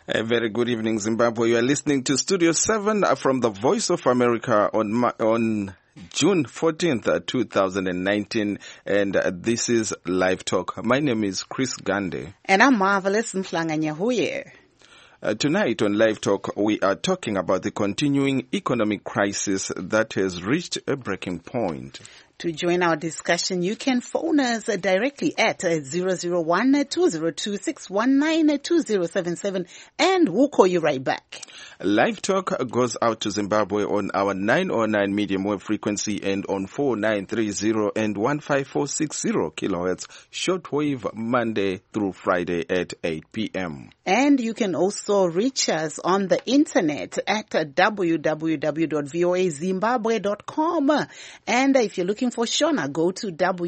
A very good evening, Zimbabwe. You are listening to Studio 7 from the Voice of America on June 14th, 2019, and this is Live Talk. My name is Chris Gande. And I'm Marvelous Mflanganyahuye. Tonight on Live Talk, we are talking about the continuing economic crisis that has reached a breaking point. To join our discussion, you can phone us directly at 001-202-619-2077 and we'll call you right back. Live Talk goes out to Zimbabwe on our 909 medium wave frequency and on 4930 and 15460 kilohertz shortwave Monday through Friday at 8 p.m. And you can also reach us on the internet at www.voazimbabwe.com. And if you're looking for Shona, go to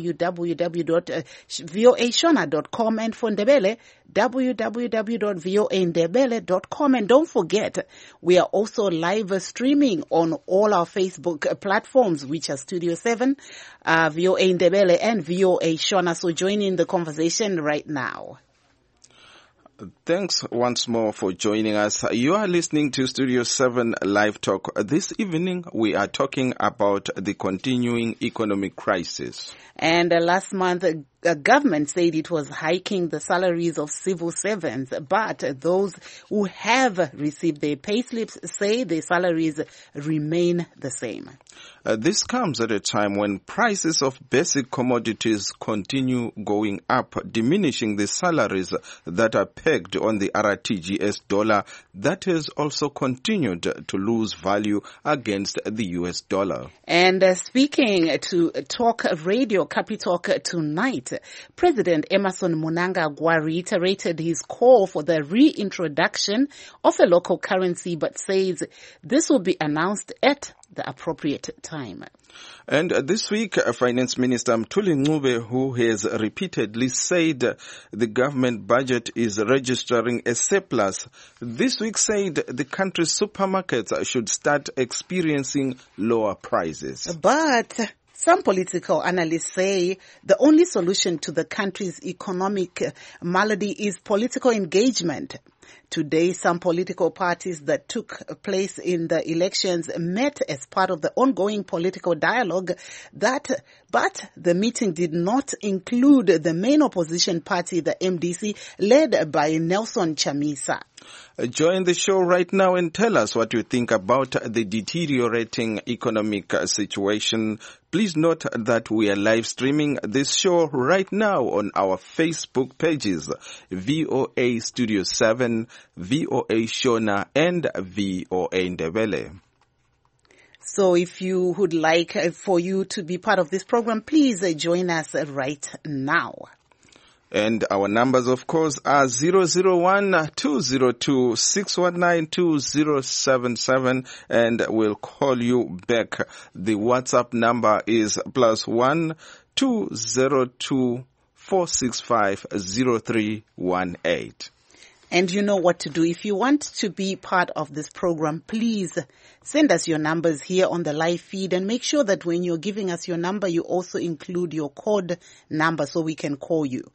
www.voashona.com, and for Ndebele, www.voandebele.com. And don't forget, we are also live streaming on all our Facebook platforms, which are Studio 7, VOA Ndebele, and VOA Shona. So join in the conversation right now. Thanks once more for joining us. You are listening to Studio 7 Live Talk. This evening, we are talking about the continuing economic crisis. And last month, the government said it was hiking the salaries of civil servants, but those who have received their payslips say their salaries remain the same. This comes at a time when prices of basic commodities continue going up, diminishing the salaries that are pegged on the RTGS dollar that has also continued to lose value against the US dollar. And speaking to Talk Radio, Capitalk tonight, President Emmerson Mnangagwa reiterated his call for the reintroduction of a local currency, but says this will be announced at the appropriate time. And this week, Finance Minister Mthuli Ncube, who has repeatedly said the government budget is registering a surplus, this week said the country's supermarkets should start experiencing lower prices. But some political analysts say the only solution to the country's economic malady is political engagement. Today, some political parties that took place in the elections met as part of the ongoing political dialogue but the meeting did not include the main opposition party, the MDC, led by Nelson Chamisa. Join the show right now and tell us what you think about the deteriorating economic situation. Please note that we are live streaming this show right now on our Facebook pages, VOA Studio 7, VOA Shona, and VOA Ndebele. So if you would like for you to be part of this program, please join us right now. And our numbers, of course, are 001-202-619-2077, and we'll call you back. The WhatsApp number is +1 202 465 0318. And you know what to do. If you want to be part of this program, please send us your numbers here on the live feed, and make sure that when you're giving us your number, you also include your code number so we can call you.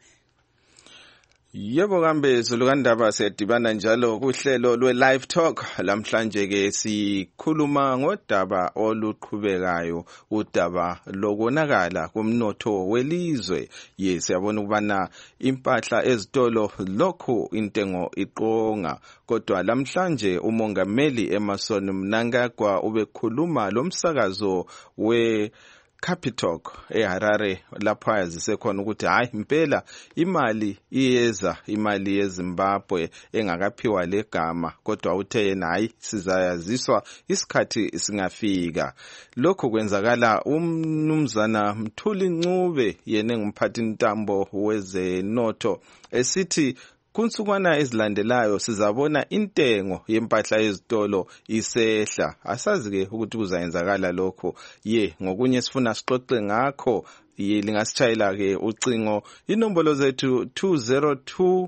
Yebo kambe zulukandaba sedibana njalo kuhlelo lwe-Live Talk. Lamhlanje ke sikhuluma ngodaba oluqhubekayo, udaba lokonakala kumnotho welizwe. Yes, yabona ukubana impahla ezitolo lokhu intengo iqonga. Kodwa lamhlanje umongameli Emmerson Mnangagwa ubekhuluma lomsakazo Capitalk eHarare lapha yazise khona ukuthi hayi impela imali iyeza, imali yeZimbabwe engakaphiwa legama, kodwa uthe yena hayi sizayaziswa isikhathi singafika. Lokho kwenzakala umnumzana Mthuli Ncube yena ngumphathi ntambo wezenotho esithi kunsukwana ezilandelayo sizabona intengo yempahla ezitolo isehla. Asazi ke ukuthi kuzayenzakala lokho. Ngokunye sifuna sixoxe ngakho. Lingasitshayela ke ucingo inombolo zethu 202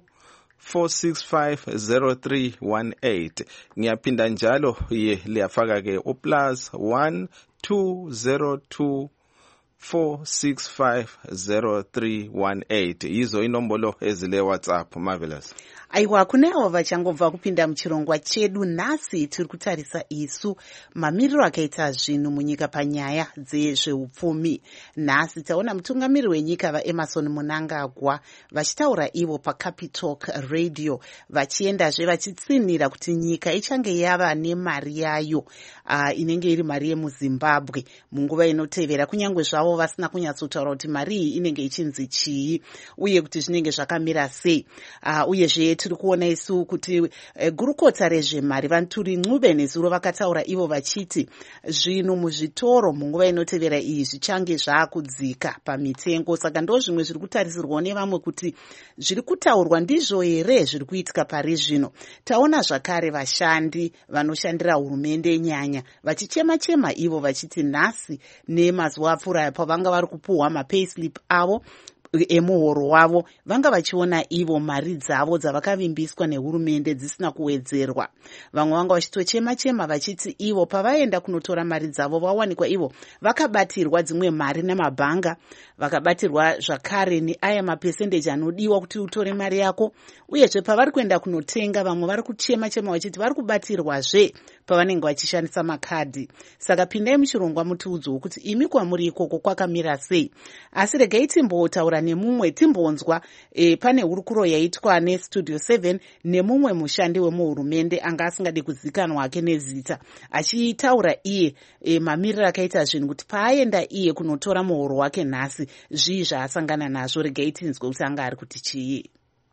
4650318. Ngiyaphinda njalo liyafaka ke +1 202 4650318 izo inombolo ezile WhatsApp. Marvelous. Aiwa, kuneavo vachangobva kupinda muchirongwa chedu. Nhasi tiri kutarisa isu mamiriro akaita zvinhu munyika panyaya dzezveupfumi. Nhasi taona mutungamiri wenyika vaEmmerson Mnangagwa vachitaura ivo paCapitalk Radio, vachiendazve vachitsinhira kuti nyika ichange yava nemari yayo inenge iri mari yemuZimbabwe munguva inotevera, kunyange zvavo vasina kunyatsotaura kuti mari iyi inenge ichinzi chii uye kuti zvinenge zvakamira sei. Uyezve tiri kuona isu kuti gurukota rezvemari Vanturi Ncube nezuro vakataura ivo vachiti zvinhu muzvitoro munguva inotevera iyi zvichange zvaakudzika pamitengo. Saka ndo zvimwe zviri kutarisirwa nevamwe kuti zviri kutaurwa ndizvo here zviri kuitika pari zvino. Taona zvakare vashandi vanoshandira hurumende nyanya vachichema-chema ivo vachiti nhasi nemazuva apfuura pavanga vari kupuhwa mapayslip avo emuhoro wavo vanga vachiona ivo mari dzavo dzavakavimbiswa nehurumende dzisina kuwedzerwa. Vamwe vanga vachitochema-chema vachiti ivo pavaenda kunotora mari dzavo vawanikwa ivo vakabatirwa dzimwe mari namabhanga, vakabatirwa zvakare neaya mapesendeji anodiwa kuti utore mari yako. Uyezve pavari kuenda kunotenga vamwe vari kuchema-chema vachiti vari kubatirwazve pavanenge vachishandisa makadhi. Saka pindai muchirongwa mutiudzowo kuti imi kwamuri ikoko kwakamira sei. Asi regai timbotaura nemumwe timbonzwa pane hurukuro yaitwa neStudio 7 nemumwe mushandi wemuhurumende anga asingadi kuzikanwa hake nezita, achitaura iye mamiriro akaita zvinhu kuti paaenda iye kunotora muhoro wake nhasi zvii zvaasangana nazvo. Regai tinzwe kuti anga ari kuti chii.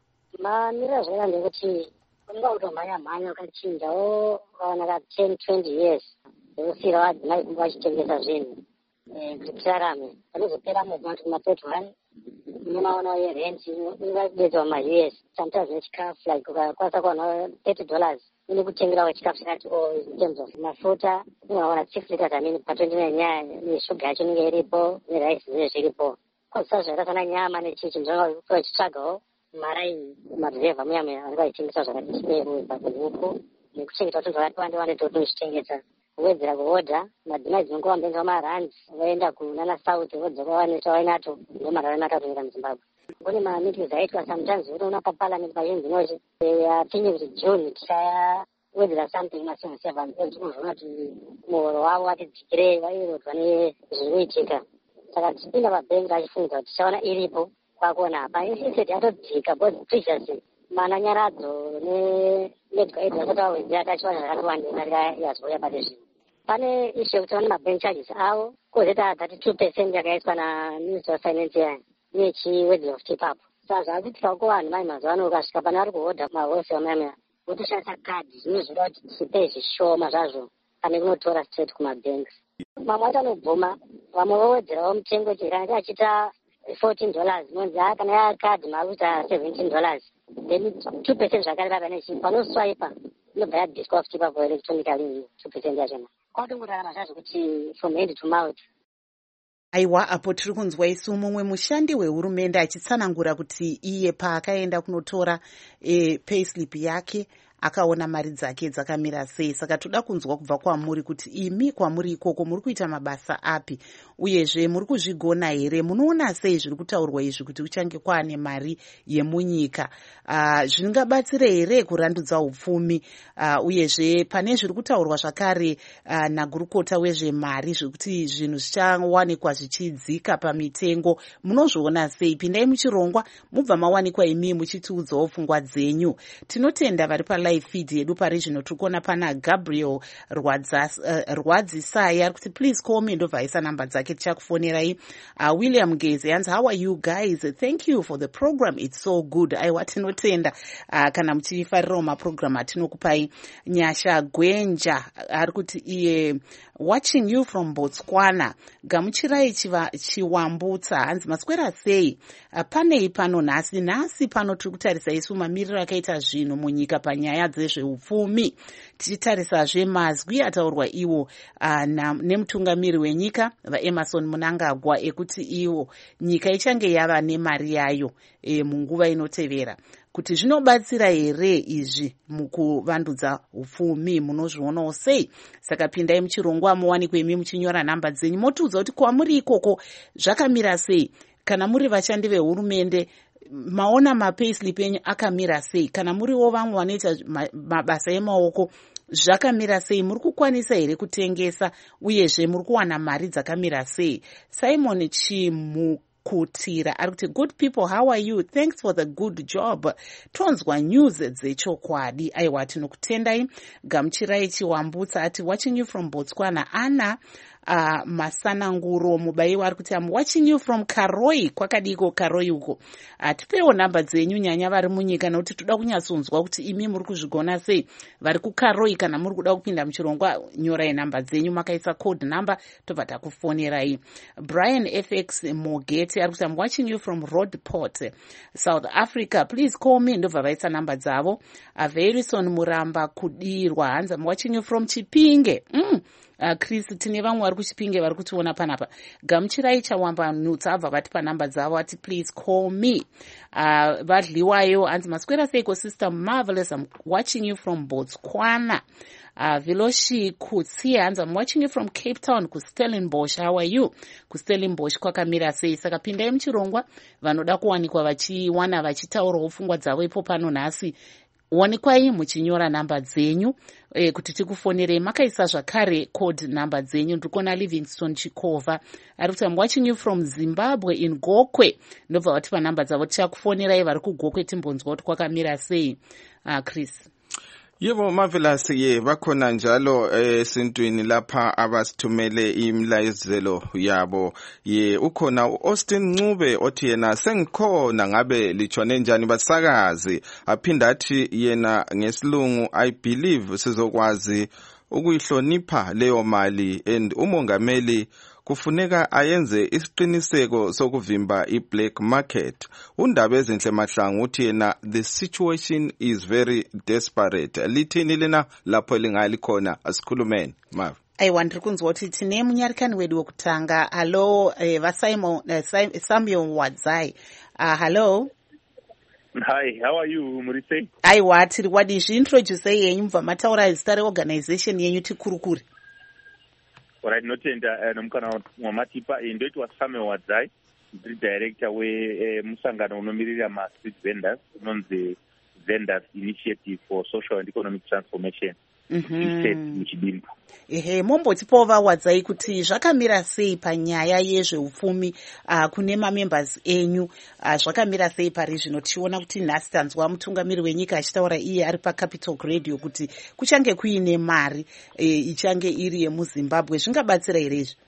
Mamiriro zvaiva ndekuti unga utomhanya-mhanya ukachinjawo kaona 10-20 years usira wadzimai kunga vachitengesa zvinhu kuti tirarame. Panozopera mwedzi kuti ma31 unomaona yerenti ingabedzwa ma-US sometimes nechikafu like ukakwanisa kuwana $30 ine kutengerawo chikafu chakati in terms of mafuta unoona 6 liters amini pa29 nyaya neshuga yacho inenge iripo neraisi zvinenge zviripo. Kwazisa zvakasana nyama nechichi ndinonga vachitsvagawo maraini maruzevha muya vanenge vachitengesa zvakati chinerupakuhuku nekuchengeta tunhu zvakati wande totochitengesa. Kuwedzera kuhodha madzimai dzinonga vambenga marandi vaenda kunana south vodzoka vaneta vainato ndomarara akatonyika muZimbabwe. Kune mameetings aitwa sometimes unoona paparliament paunzi apinye kuti June tichawedzera something ma7 tinozoona kuti muhoro wavo vatidzikirei vairodzwa nezviri kuitika. Saka tichipinda pabhengi achifungudza kuti tichaona iripo kwakuona apa iseti yatodzika but previously mana nyaradzo nemedical aid asati awedzera tachiwana zvakati wandei yazouya pade zvino. Pane issue yekuti vane mabank charges avo kozoita 32% yakaiswa naMinister of Finance yani nechiwedzero of tip-up. Saka zvaakuitika ko vanhu mai mazuva ano ukasvika pane vari kuhodha mahostel mayamaya votoshandisa kadhi zvinozvida kuti tipe zvishoma zvazvo pane kunotora straight kumabhengi. Mamwe acho anobvuma vamwe vowedzerawo mutengo chikanga achita $14 nonzi kana yakadhi maakuita $17 then 2% zvakare papanechi panoswipa inobva yadiswa off tip-up electronically 2% yachona. Kwadongorarama zvazvo kuti from hand to mouth. Aiwa, apo tiri kunzwa isu mumwe mushandi wehurumende achitsanangura kuti iye paakaenda kunotora payslip yake akaona mari dzake dzakamira sei. Saka toda kunzwa kubva kwamuri kuti imi kwamuri ikoko muri kuita mabasa api uyezve muri kuzvigona here. Munoona sei zviri kutaurwa izvi kuti kuchange kwaane mari yemunyika zvingabatsira here kurandudza upfumi uyezve pane zviri kutaurwa zvakare nagurukota wezvemari zvekuti zvinhu zvichawanikwa zvichidzika pamitengo. Munozviona sei? Pindai muchirongwa mubva mawanikwa imi muchitiudzawo pfungwa dzenyu. Tinotenda vari pa live feed yedu parizvino tiri kuona pana Gabriel Rwadzisai ari kuti please call me, ndobva aisa namba dzake tichakufonerai. William Geze anzi how are you guys, thank you for the program, it's so good. Aiwa, tinotenda kana muchifarirawo maprogram atinokupai. Nyasha Gwenja ari kuti iye watching you from Botswana. Gamuchirai chiwambutsa hanzi maswera sei panei pano nhasi pano tiri kutarisa isu mamiriro akaita zvinhu munyika panyaya dzezveupfumi, tichitarisazve mazwi ataurwa iwo nemutungamiri wenyika vaEmmerson Mnangagwa ekuti iwo nyika ichange yava nemari yayo munguva inotevera. kuti zvinobatsira here izvi mukuvandudza upfumi, munozvionawo sei? Saka pindai muchirongwa muwanikwe imi muchinyora nhamba dzenyu motiudza kuti kwamuri ikoko zvakamira sei. Kana muri vashandi vehurumende maona mapayslip enyu akamira sei? Kana muriwo vamwe vanoita mabasa emaoko zvakamira sei? Muri kukwanisa here kutengesa uyezve muri kuwana mari dzakamira sei? Simon Chimukutira ari kuti good people, how are you? Thanks for the good job. Tonzwa news dzechokwadi. Aiwa, tinokutendai. Gamuchirai Chiwambutsa ati watching you from Botswana. Ana Masananguro Mubaiwa ari kuti I'm watching you from Karoi. Kwakadiko Karoi uko. Tipewo namba dzenyu nyanya vari munyika nokuti toda kunyatsonzwa kuti imi muri kuzvigona sei. Vari kukaroi kana muri kuda kupinda muchirongwa nyorai namba dzenyu makaisa code number tobva takufonerai. Brian FX Mogeti ari kuti I'm watching you from Roadport, South Africa. Please call me. Ndobva vaisa namba dzavo. Verison Muramba Kudirwa hanzi I'm watching you from Chipinge. Chris, tine vamwe vari kuchipinge vari kutiona panapa. Gamuchirai Chawamba Nutsa abva vatipa namba dzavo ati please call me. Vadliwayo hanzi Maswera Ecosystem marvelous, I'm watching you from Botswana. Viloshi Kutsia hanzi I'm watching you from Cape Town kuStellenbosch. How are you? kuStellenbosch kwakamira sei? Saka pindai muchirongwa vanoda kuwanikwa vachiwana vachitaurawo pfungwa dzavo ipo pano nhasi. Wanikwai muchinyora namba dzenyu kuti tikufonerei makaisa zvakare code namba dzenyu. Ndikona Livingston Chikova ari kuti I'm watching you from Zimbabwe in Gokwe. Ndobva vatipa namba dzavo tichakufonerai vari kugokwe timbonzwa kuti kwakamira sei. Chris. Yebo Marvelous, bakhona njalo esintwini lapha abasithumele imlayezelo yabo. Ukhona Austin Ncube othi yena sengikhona ngabe litshone njani basakazi, aphinda athi yena ngesilungu I believe sizokwazi ukuyihlonipha leyo mali and umongameli kufuneka ayenze isiqiniseko sokuvimba i-black market. Undaba ezinhle Mahlangu uthi yena the situation is very desperate. Lithini lena lapho elingalikhona asikhulumeni Mav. Aiwa, ndiri kunzwa kuti tine munyarikani wedu wokutanga. Hello, Samuel Wadzai. Hello. Hi, how are you, Murise? Aiwa, tiri wadi zviintroduce yenyu mubva mataura zita reorganization yenyu tikurukuri. Alright, notenda nomukana wamatipa ndoitwa Samuel Wadzai, ndiri director wemusangano unomirira ma-street vendors unonzi Vendors Initiative for Social and Economic Transformation. Muchidimbu. Mombotipawo vaWadzai kuti zvakamira sei panyaya yezveupfumi kune mamembers enyu, zvakamira sei pari zvino? Tichiona kuti nhasi tanzwa mutungamiri wenyika achitaura iye ari paCapital Radio kuti kuchange kuine mari ichange iri yemuZimbabwe. Zvingabatsira here izvi?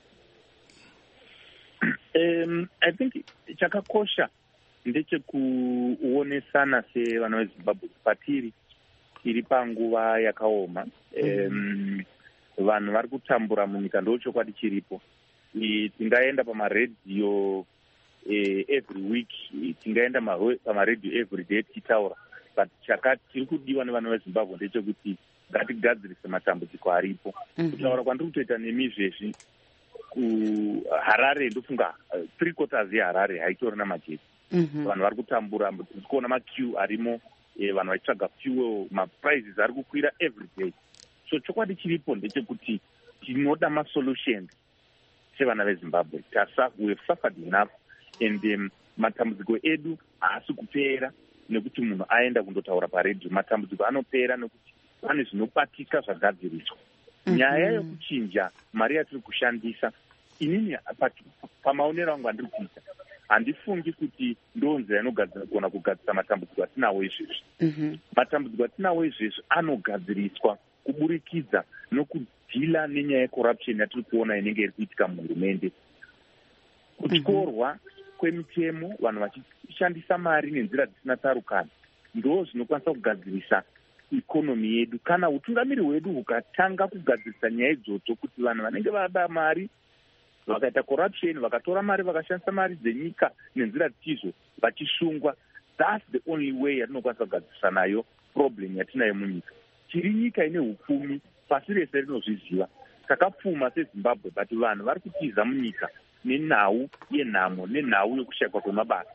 I think chakakosha ndechekuonesana sevana veZimbabwe patiri iri panguva yakaoma. Vanhu vari kutambura munyika ndochokwadi chiripo. Tingaenda pamaredhiyo every week, tingaenda pamaredhiyo every day tichitaura, but tiri kudiwa nevana veZimbabwe ndechekuti ngatigadzirise matambudziko aripo. Kutaura kwandiri kutoita nemizvezvi kuHarare, ndofunga 3/4 yeHarare haitorina magetsi. Vanhu vari kutambura, tiri kuona maqueue arimo, vanhu vachitsvaga fuel, maprices ari kukwira every day. So chokwadi chiripo ndechekuti tinoda masolutions sevana veZimbabwe. We have suffered enough and matambudziko edu haasi kupera nekuti munhu aenda kundotaura paredhiyo. Matambudziko anopera nekuti pane zvinobatika zvagadziriswa. Nyaya yokuchinja mari yatiri kushandisa, inini pamaonero angu andiri kuita handifungi kuti ndonzira inogona kugadzirisa matambudziko atinawo izvezvi. Matambudziko atinawo izvezvi anogadziriswa kuburikidza nokudhila nenyaya yecorruption yatiri kuona inenge iri kuitika muhurumende. Kutyorwa kwemitemo, vanhu vachishandisa mari nenzira dzisina tsarukano, ndo zvinokwanisa kugadzirisa ikonomi yedu. Kana utungamiri hwedu hukatanga kugadzirisa nyaya idzodzo, kuti vanhu vanenge vada mari vakaita corruption, vakatora mari vakashandisa mari dzenyika nenzira dzizo vachisungwa, that's the only way yatinokwanisa kugadzirisa nayo problem yatinayo munyika. Tiri nyika ine hupfumi, pasi rese rinozviziva. Takapfuma seZimbabwe, but vanhu vari kutiza munyika nenhau yenhamo, nenhau yokushayikwa kwemabasa.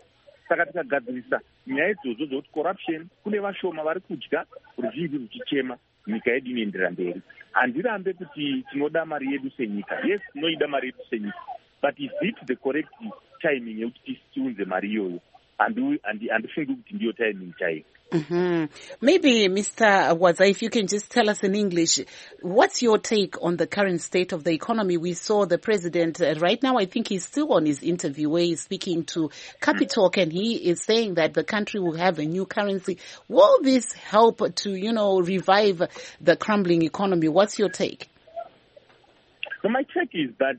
saka tikagadzirisa nyaya idzodzo dzokuti corruption kune vashoma vari kudya ruzhinji ruchichema nyika yedu inoendera mberi. Handirambe kuti tinoda mari yedu senyika. Yes, tinoida mari yedu senyika, but is it the correct timing yekuti tiunze mari iyoyo? Handifungi kuti ndiyo timing chaiyo. Maybe, Mr. Wadzayi, if you can just tell us in English, what's your take on the current state of the economy? We saw the president right now, I think he's still on his interview where he's speaking to Capitalk, and he is saying that the country will have a new currency. Will this help to, revive the crumbling economy? What's your take? So my take is that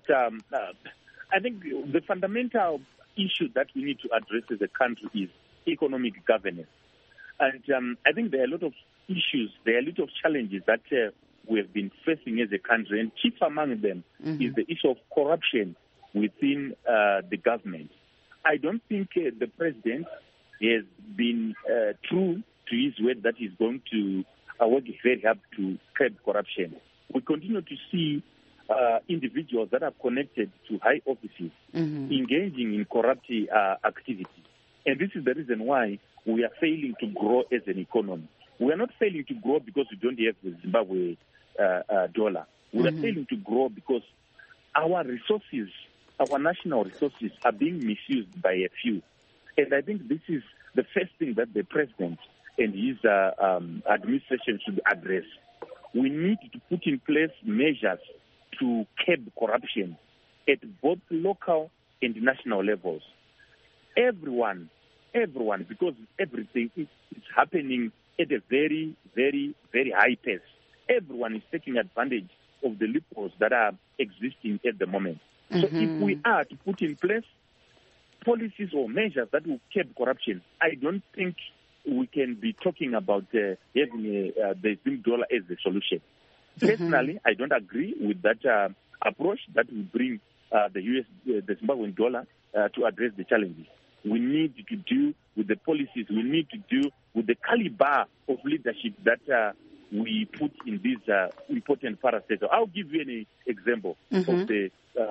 I think the fundamental issue that we need to address as a country is economic governance. And I think there are a lot of issues, there are a lot of challenges that we have been facing as a country, and chief among them is the issue of corruption within the government. I don't think the president has been true to his word that he's going to work very hard to curb corruption. We continue to see individuals that are connected to high offices engaging in corrupt activity. And this is the reason why we are failing to grow as an economy. We are not failing to grow because we don't have the Zimbabwe dollar. We are failing to grow because our resources, our national resources, are being misused by a few. And I think this is the first thing that the president and his administration should address. We need to put in place measures to curb corruption at both local and national levels. Everyone, because everything is happening at a very, very, very high pace. Everyone is taking advantage of the loopholes that are existing at the moment. So if we are to put in place policies or measures that will curb corruption, I don't think we can be talking about having the Zim dollar as the solution. Personally, I don't agree with that approach that will bring the Zimbabwean dollar to address the challenges. We need to do with the policies, we need to do with the caliber of leadership that we put in this important parastatal. I'll give you an example of the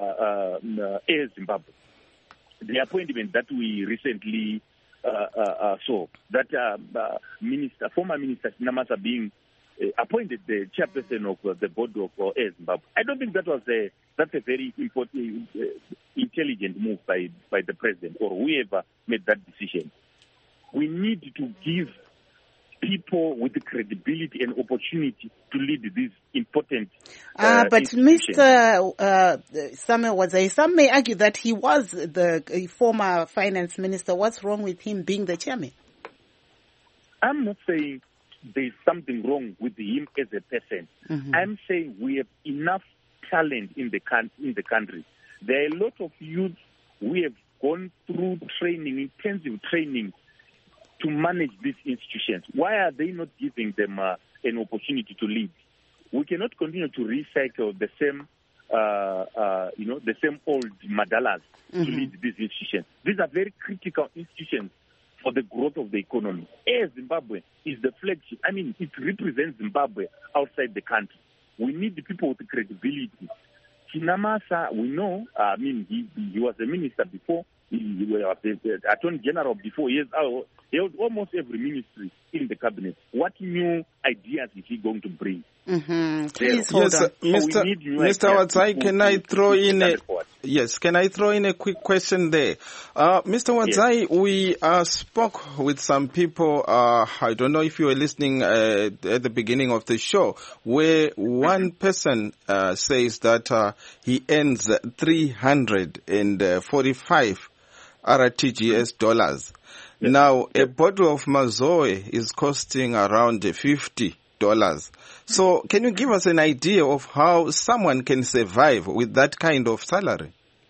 Air Zimbabwe. The appointment that we recently saw, that former Minister Sinamasa being appointed the chairperson of the board of Air Zimbabwe. I don't think that's a very important, intelligent move by the president or whoever made that decision. We need to give people with the credibility and opportunity to lead these important but Mr. Samuel Wadzayi, some may argue that he was the former finance minister. What's wrong with him being the chairman? I'm not saying there's something wrong with him as a person. I'm saying we have enough talent in the country. There are a lot of youth who have gone through training, intensive training, to manage these institutions. Why are they not giving them an opportunity to lead? We cannot continue to recycle the same, the same old madalas to lead these institutions. These are very critical institutions for the growth of the economy. Air Zimbabwe is the flagship. I mean, it represents Zimbabwe outside the country. We need the people with the credibility. Chinamasa, we know, he was a minister before, he was the Attorney General before, he held almost every ministry in the cabinet. What new ideas is he going to bring? Please hold on. Mr. Wadzayi, can I throw in a quick question there? Mr. Wadzayi, we spoke with some people, I don't know if you were listening at the beginning of the show, where one person says that he earns 345 RTGS dollars. Now, a bottle of Mazoe is costing around $50. So can you give us an idea of how someone can survive with that kind of salary?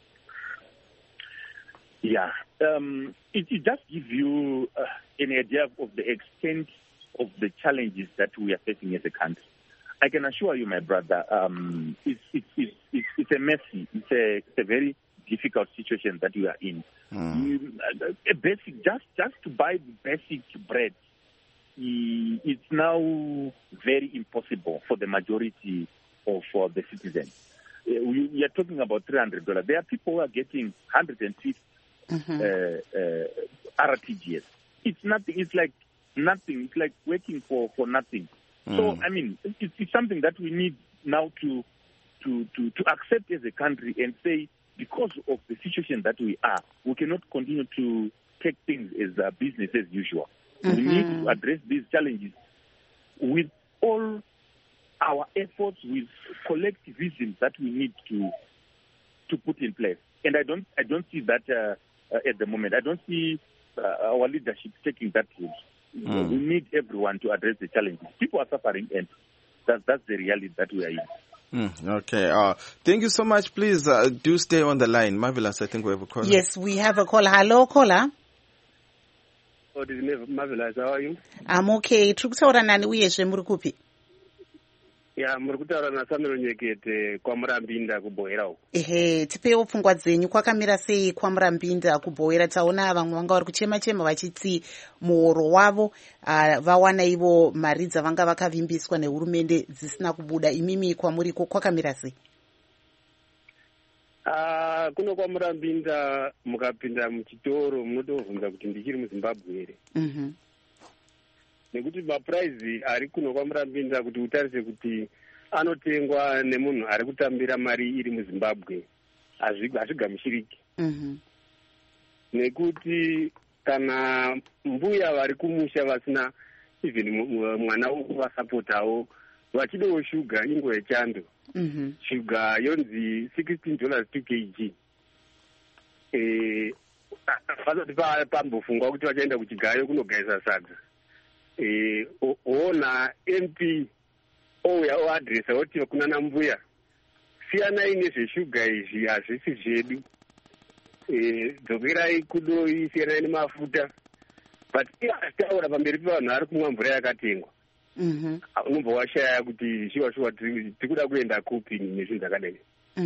Yeah. It just gives you an idea of the extent of the challenges that we are facing as a country. I can assure you, my brother, it's a messy, it's a very difficult situation that we are in. A basic, just to buy the basic bread, it's now very impossible for the majority of the citizens. We are talking about $300. There are people who are getting 150 RTGS. It's nothing. It's like nothing. It's like working for nothing. So, I mean, it's something that we need now to accept as a country and say, because of the situation that we are, we cannot continue to take things as business as usual. We need to address these challenges with all our efforts, with collectivism that we need to put in place. And I don't see that at the moment. I don't see our leadership taking that route. We need everyone to address the challenges. People are suffering, and that's the reality that we are in. Okay. Thank you so much. Please do stay on the line. Marvelous, I think we have a caller. Yes, we have a caller. Hello, caller. Oh, this is Marvelous. How are you? I'm okay. Tukutaura nani uyezve muri kupi? Ya, muri kutaura naSamuel Nyekete kwaMurambinda kuBhoera uko. Ehe, tipewo pfungwa dzenyu. Kwakamira sei kwaMurambinda kuBhoera? Taona vamwe vanga vari kuchema vachiti muhoro wavo vawana ivo mari dzavanga vakavimbiswa nehurumende dzisina kubuda. Imimi kwamuriko kwakamira sei? Kuno kwaMurambinda mukapinda muchitoro munotobvunza kuti ndichiri muZimbabwe here. Nekuti mapuraizi ari kuno kwaMurambinda kuti utarise kuti anotengwa nemunhu ari kutambira mari iri muZimbabwe hazvigamuchiriki. Nekuti kana mbuya vari kumusha vasina even mwana wokuvasapotawo vachidewo shuga ingo yechando. Shuga yonzi $16 2 kg. Vasati pambofungwa kuti vachaenda kuchigayo kunogayisa sadza. Ona MP ouya oadresa oti kunana mbuya siyanai nezveshuga izvi hazvisi zvedu, dzokerai kudoi, siyanai nemafuta. But iye achitaura pamberi pevanhu ari kumwa mvura yakatengwa. Unobva washaya kuti shuwa tiri kuda kuenda kupi nezvinhu zvakadai.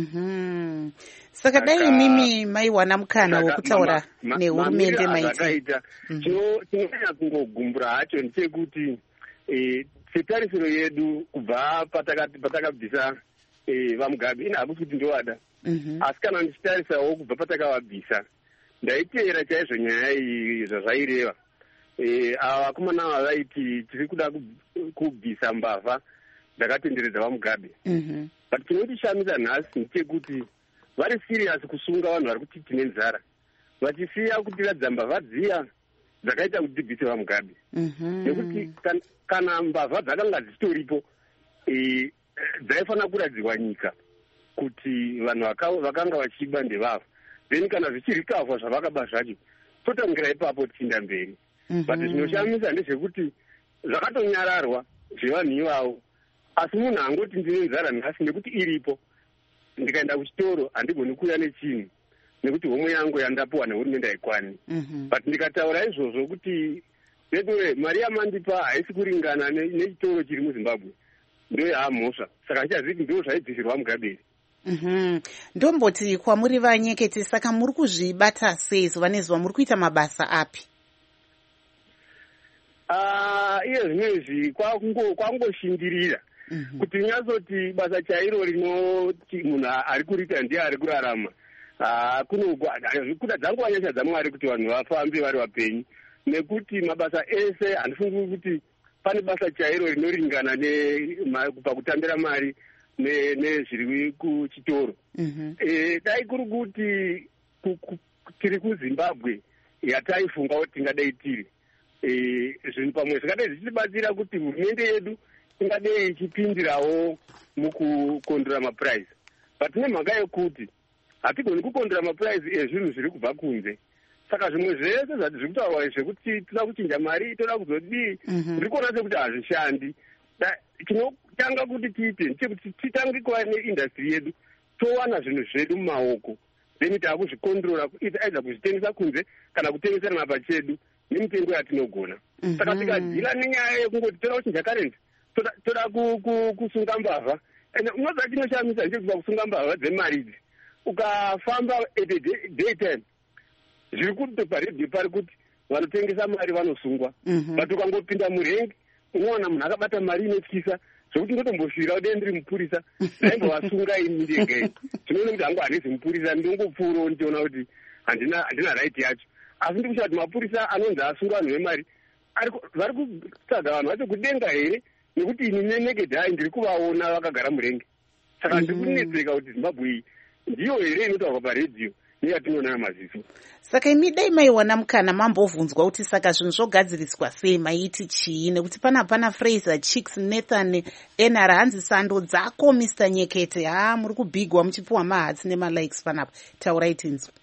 Saka dai mimi maiwana mukana wokutaura nehurumende maita. Chinonyanya kungogumbura hacho ndechekuti setarisiro yedu kubva patakabvisa vaMugabe ina hakusi kuti ndowada. Asi kana ndichitarisawo kubva patakavabvisa ndaiteera chaizvo nyaya iyi zvazvaireva. Ava vakomana ava vaiti tiri kuda kubvisa mbavha ndakatenderedza vaMugabe. But chinondishamisa nhasi ndechekuti vari serious kusunga vanhu vari kuti tine nzara, vachisiya kutiradza mbavha dziya dzakaita kuti dzibvise vaMugabe. Nekuti kana mbavha dzakanga dzitoripo dzaifanira kuradzirwa nyika kuti vanhu vakanga vachiba ndevava, then kana zvichirikavwa zvavakaba zvacho totangira ipapo tichienda mberi. But zvinoshamisa ndezvekuti zvakatonyararwa zvevanhu ivavo, asi munhu angoti ndine nzara nhasi nekuti iripo, ndikaenda kuchitoro handigoni kuuya nechinhu nekuti homwe yangu yandapuwa nehurumende haikwani. But ndikataura izvozvo kuti bedwe mari yamandipa haisi kuringana nechitoro chiri muZimbabwe, ndoyaamhosva, saka ndichazviti ndo zvaidzisirwa Mugabe. Ndomboti kwamuri vaNyekete, saka muri kuzvibata sei zuva nezuva, muri kuita mabasa api? Iye zvinezvi kwangoshindirira kuti unyatsoti basa chairo rinoti munhu ari kuriita ndiye ari kurarama. Kuda dzangu wanyasha dzaMwari kuti vanhu vafambe vari vapenyu, nekuti mabasa ese handifungi kuti pane basa chairo rinoringana pakutambira mari nezviri kuchitoro. Dai kuri kuti tiri kuZimbabwe yataifunga kuti tingadai tiri, zvinhu pamwe zvingadai zvichibatsira kuti hurumende yedu ingadai ichipindirawo mukukondora mapuraizi. But nemhaka yekuti hatigoni kukondora mapuraizi ezvinhu zviri kubva kunze, saka zvimwe zvese zviri kutaurwa zvekuti toda kuchinja mari, toda kuzodii, zviri kuona sekuti hazvishandi. Chinotanga kuti tiite ndechekuti titange kuva neindastiri yedu, towana zvinhu zvedu mumaoko, then taakuzvikondorora aidha kuzvitengesa kunze kana kutengesera napachedu nemitengo yatinogona. Saka tikadzira nenyaya yekungoti toda kuchinja karenzi, toda kusunga mbavha. Unoza chinoshamisa ndechekuti kusunga mbavha dzemari idzi ukafamba daytime zviri kuti paredhi pari kuti vanotengesa mari vanosungwa. But ukangopinda murengi unowana munhu akabata mari inotyisa zvokuti ndotombosvira kudai ndiri mupurisa ndaimbovasunga ini ndege. Zvinoona kuti hangu handizi mupurisa, ndongopfuurawo ndichiona kuti handina right yacho. asi ndi kushaya kuti mapurisa anonzi asunga vanhu vemari vari kutsvaga vanhu vacho kudenga here, nekuti ini nenekedi hai ndiri kuvaona vakagara murenge. Saka ndiri kunetseka kuti Zimbabwe iyi ndiyo here inotaurwa paredhiyo neyatinoona maziso. Saka imi dai maiwana mukana mambovunzwa kuti saka zvinhu zvogadziriswa sei, maiti chii? Nekuti pana Fraser Chicks, Nathan Enara, hanzi sando dzako Mr. Nyekete, muri kubhigwa muchipiwa mahatsi nemalikes panapa. Taurai tinzwa.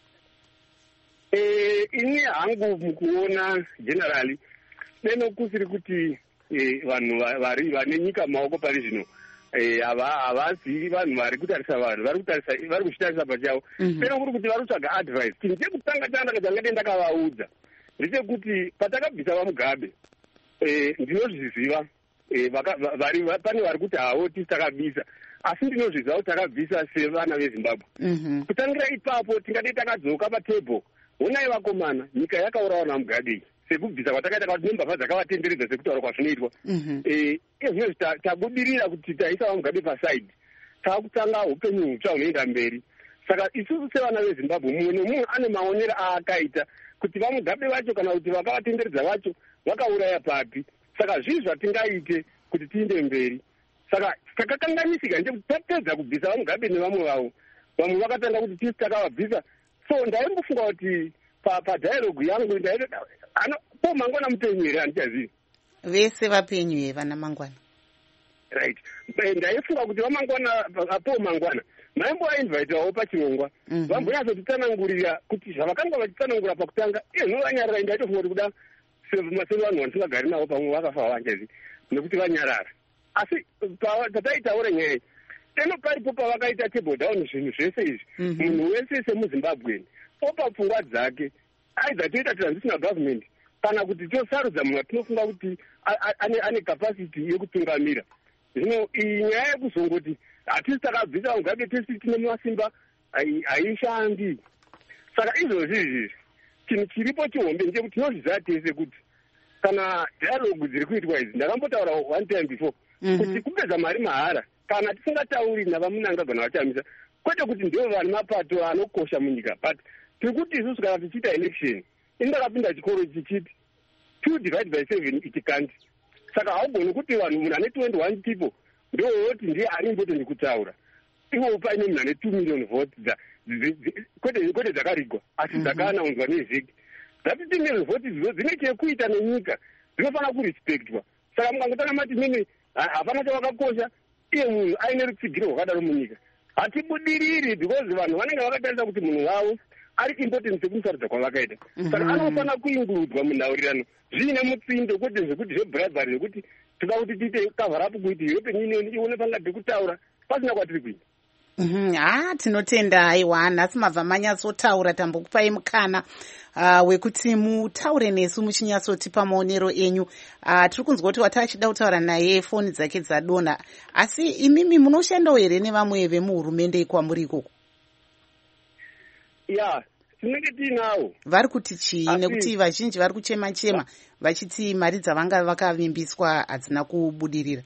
Ini hangu mukuona generally nenokusiri kuti vanhu vane nyika maoko pari zvino havazivi vanhu vari kutarisa vanhu vari kuchitarisa pachavo. Peno kuri kuti vari kutsvaga advice. Chinhu chekutanga changa ndakavaudza ndechekuti patakabvisa vaMugabe ndinozviziva, pane vari kuti havo tisi takabvisa, asi ndinozviziva kuti takabvisa sevana veZimbabwe. Kutangira ipapo tingadei takadzoka patebho, honai vakomana, nyika yakaurawa naMugabe sekubvisa kwatakaita kuti nembavha dzakavatenderedza sekutaura kwazvinoitwa. Izvino tabudirira kuti taisa vaMugabe pasaidi, takutanga upenyu hutsva hunoenda mberi. Saka isusu sevana veZimbabwe, mumwe nemumwe ane maonero aakaita kuti vaMugabe vacho kana kuti vakavatenderedza vacho vakauraya papi. Saka zvinhu zvatingaite kuti tiende mberi. Saka takakanganisika ndekuti tapedza kubvisa vaMugabe nevamwe vavo, vamwe vakatanga kuti tisi takavabvisa. So ndaimbofunga kuti padialogue yangu po mangwana mupenyu here handichazivi. Vese vapenyu here vana mangwana. Right. Ndaifunga kuti vamangwana po mangwana maimbovainvitawo pachirongwa vambonyatsotitanangurira kuti zvavakanga vachitsanangura pakutanga novanyarara. Ndaitofunga kuti kuda sevanhu vandisingagari navo pamwe vakafa vanchazivi nekuti vanyarara. Asi pataitaura nyaya iyi teno paripo pavakaita table down zvinhu zvese izvi, munhu wese semuZimbabweni opa pfungwa dzake aidha toita transitional government kana kuti tosarudza munhu atinofunga kuti ane capacity yekutungamira. Zvino iyi nyaya yekuzongoti hatisi takabvisa vaMugabe tesi tine masimba haishandi. Saka izvozvi izvi chinhu chiripo chihombe ndechekuti tinozviziva tese kuti kana dialogue dziri kuitwa idzi, ndakambotaura one time before kuti kupedza mari mahara kana tisingatauri navamunangagona vachamisa, kwete kuti ndivo vane mapato anokosha munyika, but tiri kuti isusu kana tichiita election, indakapinda chikoro chichiti 2 divided by 7 itikanti. Saka haugoni kuti munhu ane 21 people ndovoti ndiye ari important kutaura, iwo paine munhu ane 2 million votes kwete dzakarigwa asi dzakaanaunzwa nevhiki. Dzati 2 million votes idzo dzine chekuita nenyika, dzinofanira kurespectwa. Saka mukangotanga mati mimi hapana chavakakosha, iye munhu aine rutsigiro rwakadaro munyika, hatibudiriri because vanhu vanenge vakatarisa kuti munhu wavo ari important sekumusarudza kwavakaita. Saka anofanira kuingurudzwa munhaurirano zviine mutsindo, kwete zvekuti zvebribery zvekuti toda kuti tiite cover up kuti European Union ione pangade kutaura pasina kwatiri kuita. Tinotenda aiwa, nhasi mabva manyatsotaura, tambokupai mukana wekuti mutaure nesu muchinyatsotipa maonero enyu. Tiri kunzwa kuti watachida kutaura naye foni dzake dzadonha, asi imimi munoshandawo here nevamwe vemuhurumende kwamuri ikoko? Ya, tinenge tiinawo. Vari kuti chii? Nekuti vazhinji vari kuchema-chema vachiti mari dzavanga vakavimbiswa hadzina kubudirira.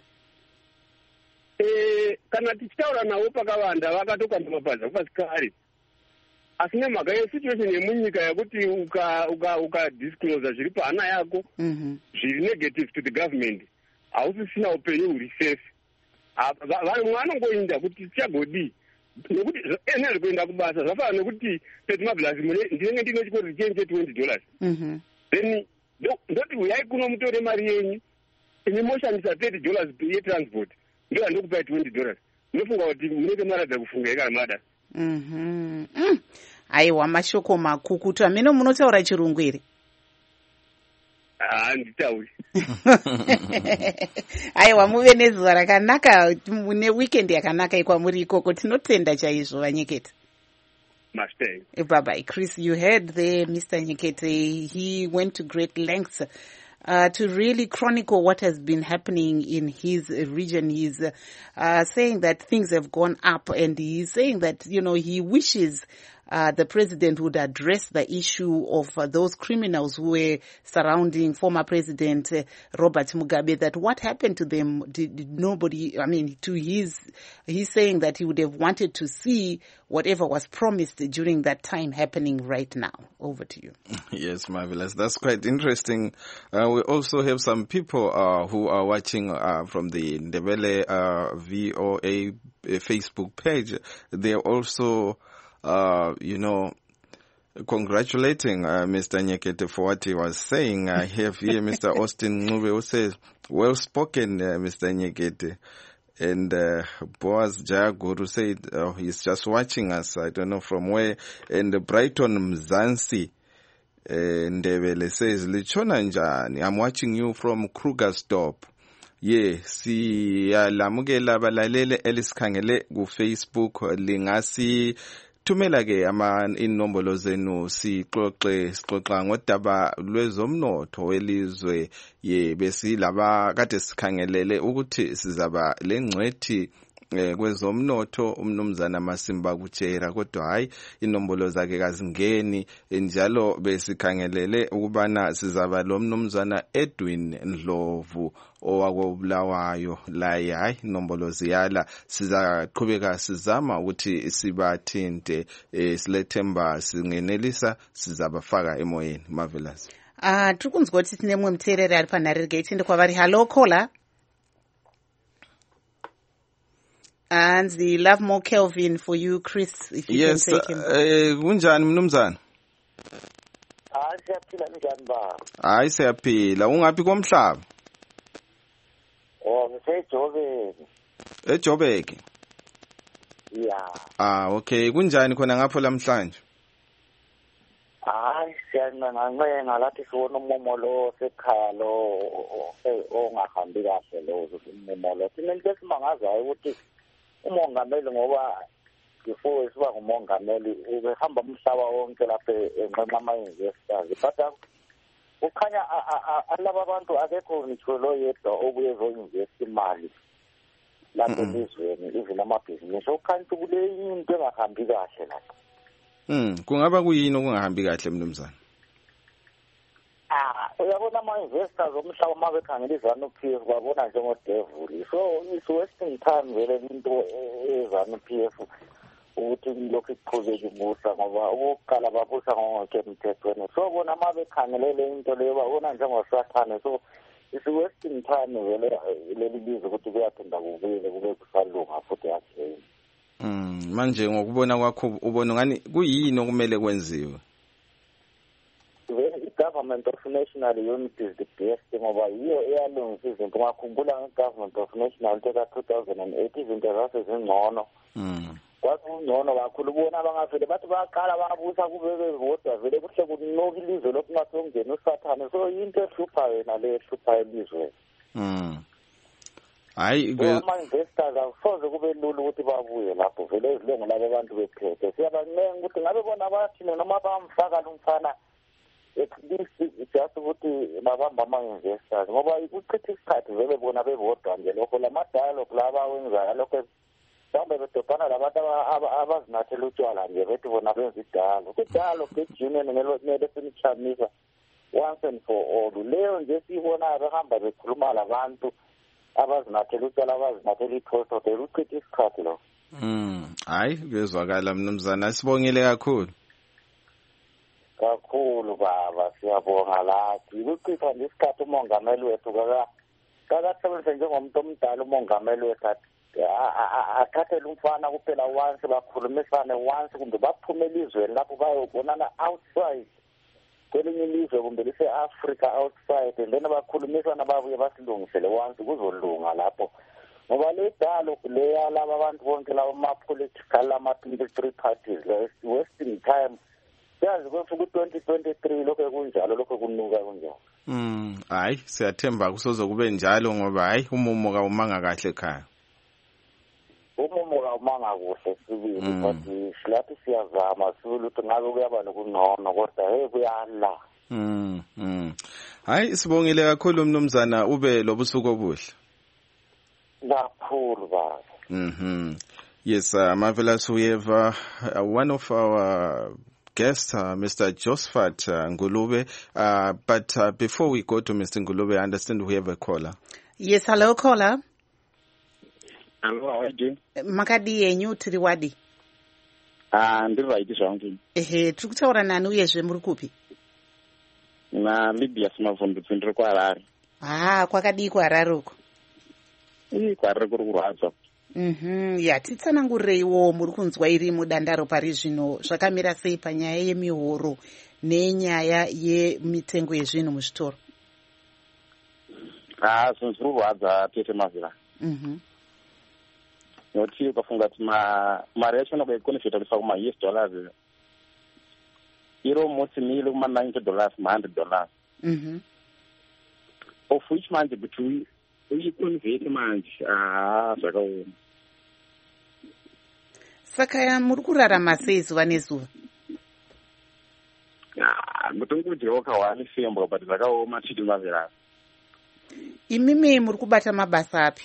Kana tichitaura navo pakavanda vakatokanda mabhazi akupasi kare, asi nemhaka yesituation yemunyika yekuti ukadisclose zviri pahana yako zviri negative to the government, hausisina upenyu huri safe. Vanhu vanongoinda kuti tichagodii, nekuti ene kuenda kubasa zvafana nekuti petimabhasi ndinenge ndine chikoro chenje $20, then ndoti uyai kuno mutore mari yenyu ine moshandisa $30 yetransport, ndo andokupai $20. Munofunga kuti munenge maradza kufunga kana mada. Aiwa, mashoko makukutu. Amene munotaura chirungu here? Handitauri. Aiwa, muve nezuva rakanaka, mune weekend yakanaka ikwamuri ikoko. Tinotenda chaizvo Vanyekete. Bye bye. Chris, you heard there Mr. Nyekete. He went to great lengths to really chronicle what has been happening in his region. He's saying that things have gone up, and he's saying that, he wishes the president would address the issue of those criminals who were surrounding former President Robert Mugabe, that what happened to them, did nobody, he's saying that he would have wanted to see whatever was promised during that time happening right now. Over to you. Yes, marvelous. That's quite interesting. We also have some people who are watching from the Ndebele VOA Facebook page. They're also, congratulating Mr. Nyekete for what he was saying. I have here Mr. Austin Ngube who says, well spoken, Mr. Nyekete. And Boaz Jayaguru said he's just watching us, I don't know from where. And Brighton Mzansi Ndebele says, Lichona njani, I'm watching you from Krugersdorp. Siyalamukela balalele elisikhangele ku Facebook, lingasi thumela ke inombolo zenu sixoxa ngodaba lwezomnotho welizwe besilaba kade sikhangelele ukuthi sizaba lengcwethi kwezomnotho umnumzana Masimba Kuchera, kodwa hayi inombolo zakhe kazingeni, njalo besikhangelele ukubana sizaba lo mnumzana Edwin Ndlovu owakobulawayo laye, hayi inombolo ziyala. Sizaqhubeka sizama ukuthi sibathinte, silethemba singenelisa sizabafaka emoyeni. Marvelous. Tiri kunzwa kuti tine mumwe muteereri ari panharirike tinde kwavari. Hello caller. And the Love More Kelvin for you, Chris, if you can take him. Kunjani mnumzana? Siyaphila njani ba? Hayi siyaphila. Ungaphi komhlaba? Ngisejobeki. Ejobeki? Yeah. Okay. Kunjani khona ngapho lamhlanje? Siyancenga lathi siwona umumo lo sekhaya lo ongahambi kahle lo umumo lo. Thina into esimangazayo ukuthi umongameli, ngoba before siba ngumongameli ubehamba umhlaba wonke lapha enqenqa ama-investors, but ukhanya alaba bantu akekho ngitsho lo yedwa obuye zo-invest imali lapha elizweni, even amabhizinisi. Ukhanya ukuthi kule into engahambi kahle lapha. Kungaba kuyini okungahambi kahle mnumzana? Uyabona ama-investors omhlaba uma bekhangela iZANU-PF babona njengodevuli, so is-wasting time vele into eZANU-PF ukuthi lokhu iqhubeke ibusa, ngoba okokuqala babusa ngongekho emthethweni. So bona uma bekhangelele into leyo babona njengosathane, so is-wasting time vele leli lizwe ukuthi kuyaphinda kubuyele kube kusalunga futhi again. Manje ngokubona kwakho ubona ngani kuyini okumele kwenziwe? I-Government of National Unity is the best, ngoba yiyo eyalungisa izinto. Ungakhumbula nge-Government of National ka-2008 izinto zasezingcono. Kwakungcono kakhulu. Ubona abangavele bathi bayaqala babusa kube bevodwa vele kuhle kunoka ilizwe lokungathi ongena usathane. So yinto ehluphayo yena le ehluphayo elizweni. Hayi ama-investors akusoze kube lula ukuthi babuye lapho vele ezilongo labo abantu bephethe. Siyabancenga ukuthi ngabe bona bathini noma bamfaka lo mfana at least just ukuthi babamba ama-investors, ngoba kuchitha isikhathi vele bona bebodwa nje lokho. Lama-dialogue laba awenzayo lokho mhlawumbe bedobhana labantu abazinathela utshwala nje bethi bona benza i-dialogue. I-dialogue ejunior kumele sinichamisa once and for all. Leyo nje siyibonayo behamba bekhuluma labantu abazinathela utshwala, abazinathela i-prostitute, ukuchitha isikhathi lo. Hayi kuyezwakala mnumzana, sibongile kakhulu. Kakhulu baba, siyabonga lathi. Ukuchitha nje isikhathi umongameli wethu kakasebenzise njengomuntu omdala. Umongameli wethu athathele umfana kuphela once, bakhulumisane once, kumbe baphume elizweni lapho bayobonana outside kwelinye ilizwe kumbe lise-Africa outside, and then bakhulumisana babuye basilungisele once, kuzolunga lapho. Ngoba le dialogue leya laba abantu bonke laba ama-political ama-23 parties wasting time. Siyazi kwefika ku-2023 lokho kunjalo, lokho kunuka kunjalo. Hayi siyathemba kusoze kube njalo, ngoba hayi umumo kawumanga kahle ekhaya. Umumo kawumanga kuhle sibili, but silathi siyazama sibili ukuthi ngabe kuyaba nokungcono, kodwa kuyala. Hayi sibongile kakhulu mnumzana, ube lobusuku obuhle. Kakhulu baba. Yes, marvelous. We have one of our guests, Mr. Josephat Ngulube. But before we go to Mr. Ngulube, I understand we have a caller. Yes, hello, caller. Hello, how are you? Makadi yenyu tiri wadi. Ndiri right zvangu. Tiri kutaura nani uyezve muri kupi? Na Libya Simavhundutsi ndiri kuHarare. Kwakadii kuHarare uko? kuHarare kuri kurwadza. Titsanangureiwo muri kunzwa iri mudandaro pari zvino zvakamira sei panyaya yemihoro nenyaya yemitengo yezvinhu muzvitoro? Zvinhu zviri kurwadza tete mavhira. Nokuti ukafunga kuti mari yacho inobva ikonefetakuisa kuma-US dollars iri almost nearly kuma-$90, $100. Of which manje kuti uyikonvete manje zvakaoma. Saka muri kurarama sei zuva nezuva? Mutongodya wakawani fembwa but zvakaoma chiti mavhera. Imimi muri kubata mabasa api?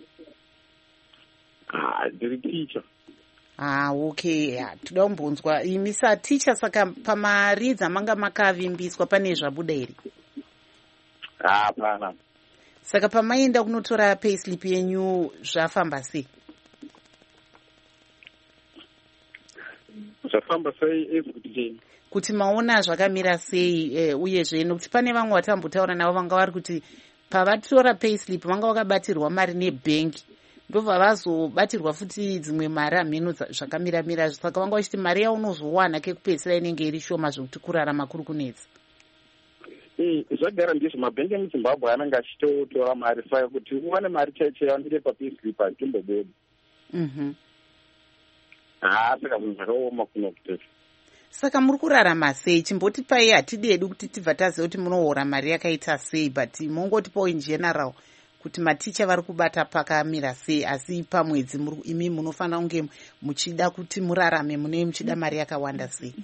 Ndiri teacher. Okay, toda kumbunzwa imi teacher, saka pamari dzamanga makavimbiswa pane zvabuda here? Hapana. Saka pamaenda kunotora payslip yenyu zvafamba sei? Zvafamba sei kuti maona zvakamira sei, uyezve nokuti pane vamwe watambotaura navo vanga vari kuti pavatora payslip vanga vakabatirwa mari nebhengi ndobva vazobatirwa futi dzimwe mari hamheno zvakamirira, saka vanga vachiti mari yaunozowana kekupedzisira inenge iri shoma zvokuti kurarama kuri kunetsa. Zvagara ndizvo mabhengi emuZimbabwe anenge achitotora mari, saka kuti uwane mari chaicho yaunenge papayslip hatimbobodi. Saka zvinhu zvakaoma kuno kutesa. Saka muri kurarama sei? Chimboti pai hatidedi kuti tibva taziva kuti munohora mari yakaita sei, but mongotipawo in general kuti maticha vari kubata pakamira sei, asi pamwedzi imi munofanira kunge muchida kuti murarame mune muchida mari yakawanda sei?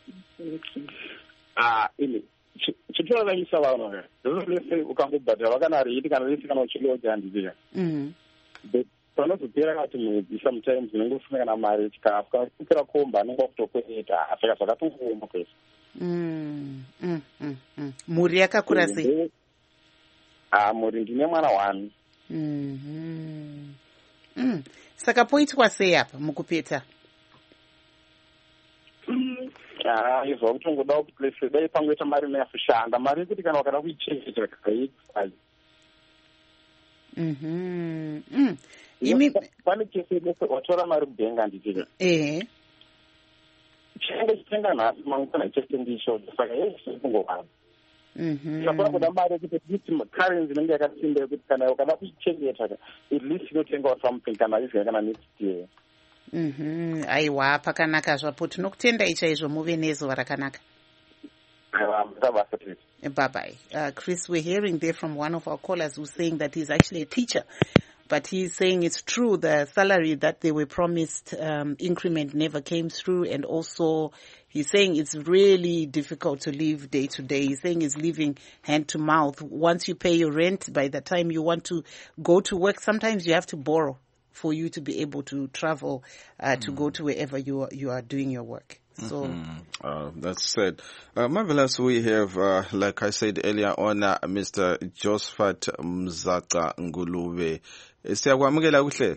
Chitoravanyisa vanhu zvese ukangobhadhara vakana reiti kana rese kana uchiloja handizira. Panozopera kuti mwedzi sometimes unongofunga kana mari yechikafu kana kupera komba anonga kutokweta, saka zvakatongooma kwese. Mhuri yakakura sei? Mhuri ndine mwana 1. Saka poitwa sei apa mukupeta? Izva kutongoda kuti dai pangoita mari neyakushanda, mari yekuti kana wakada kuichengeta kakaiai. Pane kese watora mari kubhenga handitira. Chinenge chitenga nhasi mangwana ichesendisho, saka yese kungokwana. Saka kuda mari yekuti kuti currency inenge yakasimba yekuti kana wakada kuichengeta at least inotengawo something kana izvi kana next year. Aiwa, pakanaka zvapo. Tinokutendai chaizvo, muve nezuva rakanaka. Bye-bye. Chris, we're hearing there from one of our callers who's saying that he's actually a teacher, but he's saying it's true, the salary that they were promised, increment never came through, and also he's saying it's really difficult to live day to day. He's saying it's living hand to mouth. Once you pay your rent, by the time you want to go to work, sometimes you have to borrow for you to be able to travel, to go to wherever you are doing your work. So that's said. Marvelous. We have, like I said earlier on, Mr. Josephat Mzaka Ngulube. Siyakwamukela kuhlelo.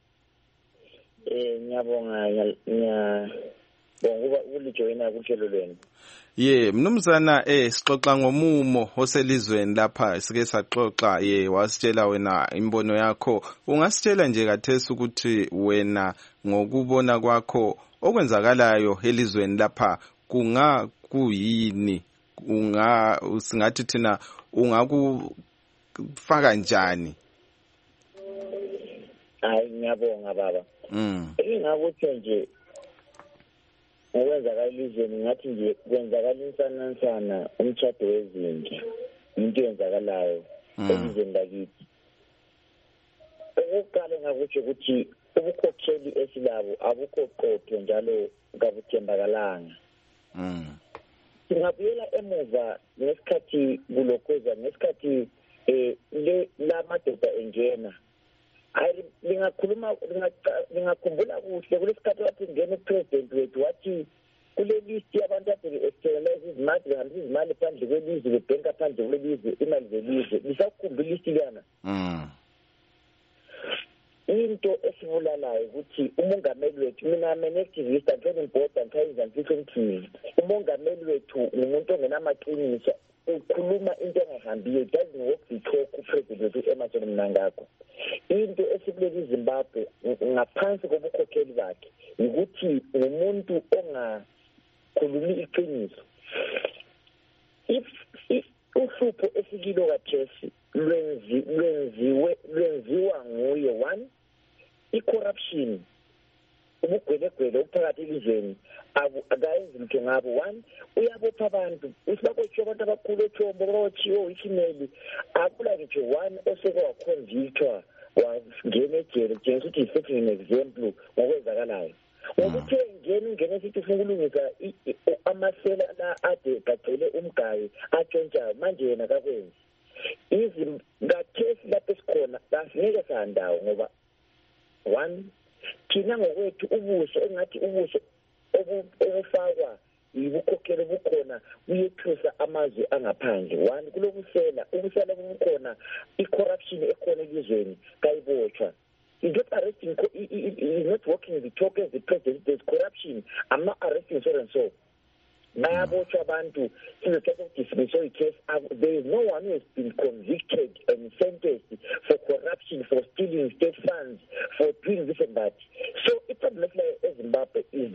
Ngiyabonga bonga ulijoyina kuhlelo lweni. Mnumzana sixoxa ngomumo oselizweni lapha, sike saxoxa wasitshela wena imbono yakho. Ungasitshela nje kathesi ukuthi wena ngokubona kwakho okwenzakalayo elizweni lapha kuyini, singathi thina ungakufaka njani? Ngiyabonga baba. Ingakuthi nje okwenzakala elizweni ngathi nje kwenzakala insana umtshado wezinja, into eyenzakalayo elizweni lakithi. Okokuqala ngakuthi ukuthi ubukhokheli esilabo abukho qotho njalo kabuthembakalanga. Singabuyela emuva ngesikhathi kulokhoza, ngesikhathi la madoda engena ngingakhumbula kuhle kulesikhathi wathi ngene president wethu wathi kule list yabantu ade externalize izimali behambisa izimali phandle kwelizwe bebhenka phandle kwelizwe imali zelizwe lisakhumbula ilist liyana into esibulalayo ukuthi umongameli wethu mina activist and very important times and frequently umongameli wethu umuntu ongenamaqiniso ukhuluma into engahambiyo doesn't walk the talk upresident wethu Emmerson Mnangagwa. Into esibulele iZimbabwe ngaphansi kobukhokheli bakhe ukuthi umuntu ongakhulumi iqiniso. If uhlupho esikilo kaThesi lwenziwa nguye one i-corruption ubugwegwele uphakathi elizweni akayenzi lutho ngabo one uyabopha abantu usibakotshiwa abantu abakhulu ethombo bakotshiwo isimeli akula ngitsho one oseke waconvictwa wangena ejele njengoba ukuthi isetting an example ngokwenzakalayo ngokuthi ngene sithi ufuna ukulungisa amasela la ade gagcele umgayi atshontshayo manje yena kakwenzi ngathesi lapho esikhona asingeke sandawo ngoba one thina ngokwethu ubuso engathi ubuso obufakwa yibukhokheli bukhona buyethusa amazwe angaphandle one kulobusela ubusela bukhona i-corruption ekhona elizweni kayibotshwa is not arresting is not working the talk as the president. There's corruption. I'm not arresting so and so. Bayabotshwa abantu sizothatha ukudismiso icase. There is no one who has been convicted and sentenced for corruption, for stealing state funds, for doing this and that. So it's not like Zimbabwe is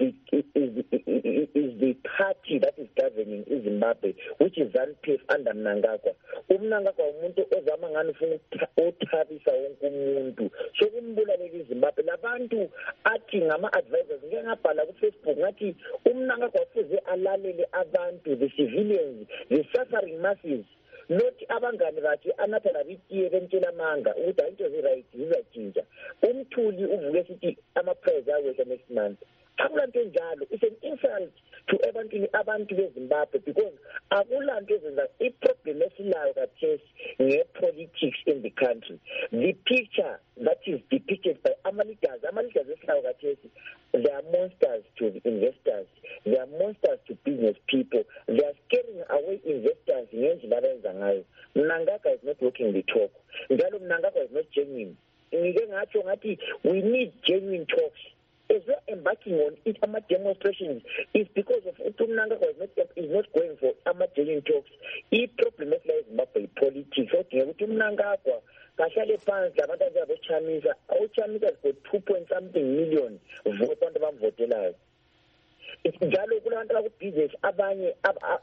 the party that is governing Zimbabwe, which is ZANU-PF under Mnangagwa. Mnangagwa umuntu ozama ngani ufuna uthabisa wonke umuntu. So kumbulale Zimbabwe labantu athi ngama advisors ngeke ngabhala ku Facebook ngathi uMnangagwa ufuze alalele abantu, the civilians, the suffering masses, not abangani bakhe anathana bitiye bentshela manga ukuthi into ziright zizajinja. Umthuli uvuke sithi ama-prize awethu next month. Akulanto njalo. It's an insult to abantu beZimbabwe because akulanto ezenza i-problem esilayo kaThesi nge-politics in the country. The picture that is depicted by ama-leaders esilayo kaThesi, they are monsters to the investors. They are monsters to business people. They are scaring away investors ngendlela abenza ngayo. Mnangagwa is not walking the talk. Njalo Mnangagwa is not genuine. Ngike ngatsho ngathi we need genuine talks. As we're embarking on it, demonstrations is because of Mnangagwa is not going for genuine talks. The problem is Zimbabwe politics. Mnangagwa kahlale phansi abantu abachamisa has got 2.something million vote abantu bamvotelayo. Njalo kulanto ababusiness abanye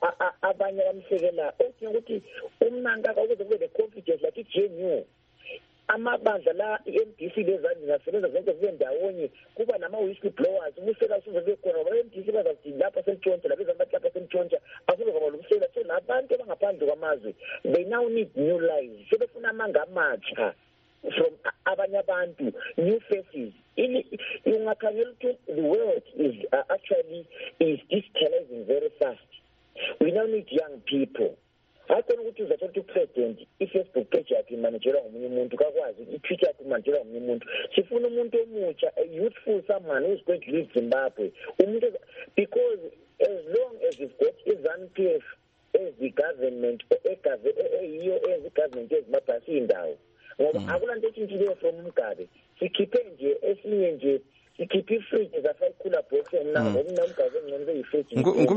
bamsekela ukuthi uMnangagwa ukuze kube the confidence like iGNU amabandla la iMDC lezani ngasebenza zonke zibe ndawonye kuba nama-whistleblowers ubusela usuze khona ngoba iMDC bazathi lapha sentshontsha labeza abantu lapha sentshontsha asuke kwaba lobusela so nabantu abangaphandle kwamazwe they now need new lives sebefuna amanga amatsha from abanye abantu, new faces. Ungakhangela ukuthi the world is actually is digitalizing very fast. We now need young people. Hakhona ukuthi uzathola upresident iFacebook page yakhe imanejela ngomunye umuntu kakwazi iTwitter yakhe imanejela ngomunye umuntu sifuna umuntu omutsha a youthful someone who's going to lead Zimbabwe umuntu because as long as you've got ZANU-PF as the government as the government ezimaphasi indawo ngoba akulanto etshintshile from Mugabe sikhiphe nje esinye nje sikhiphe ifridge zafayikhula box mina Mugabe ngicela ifridge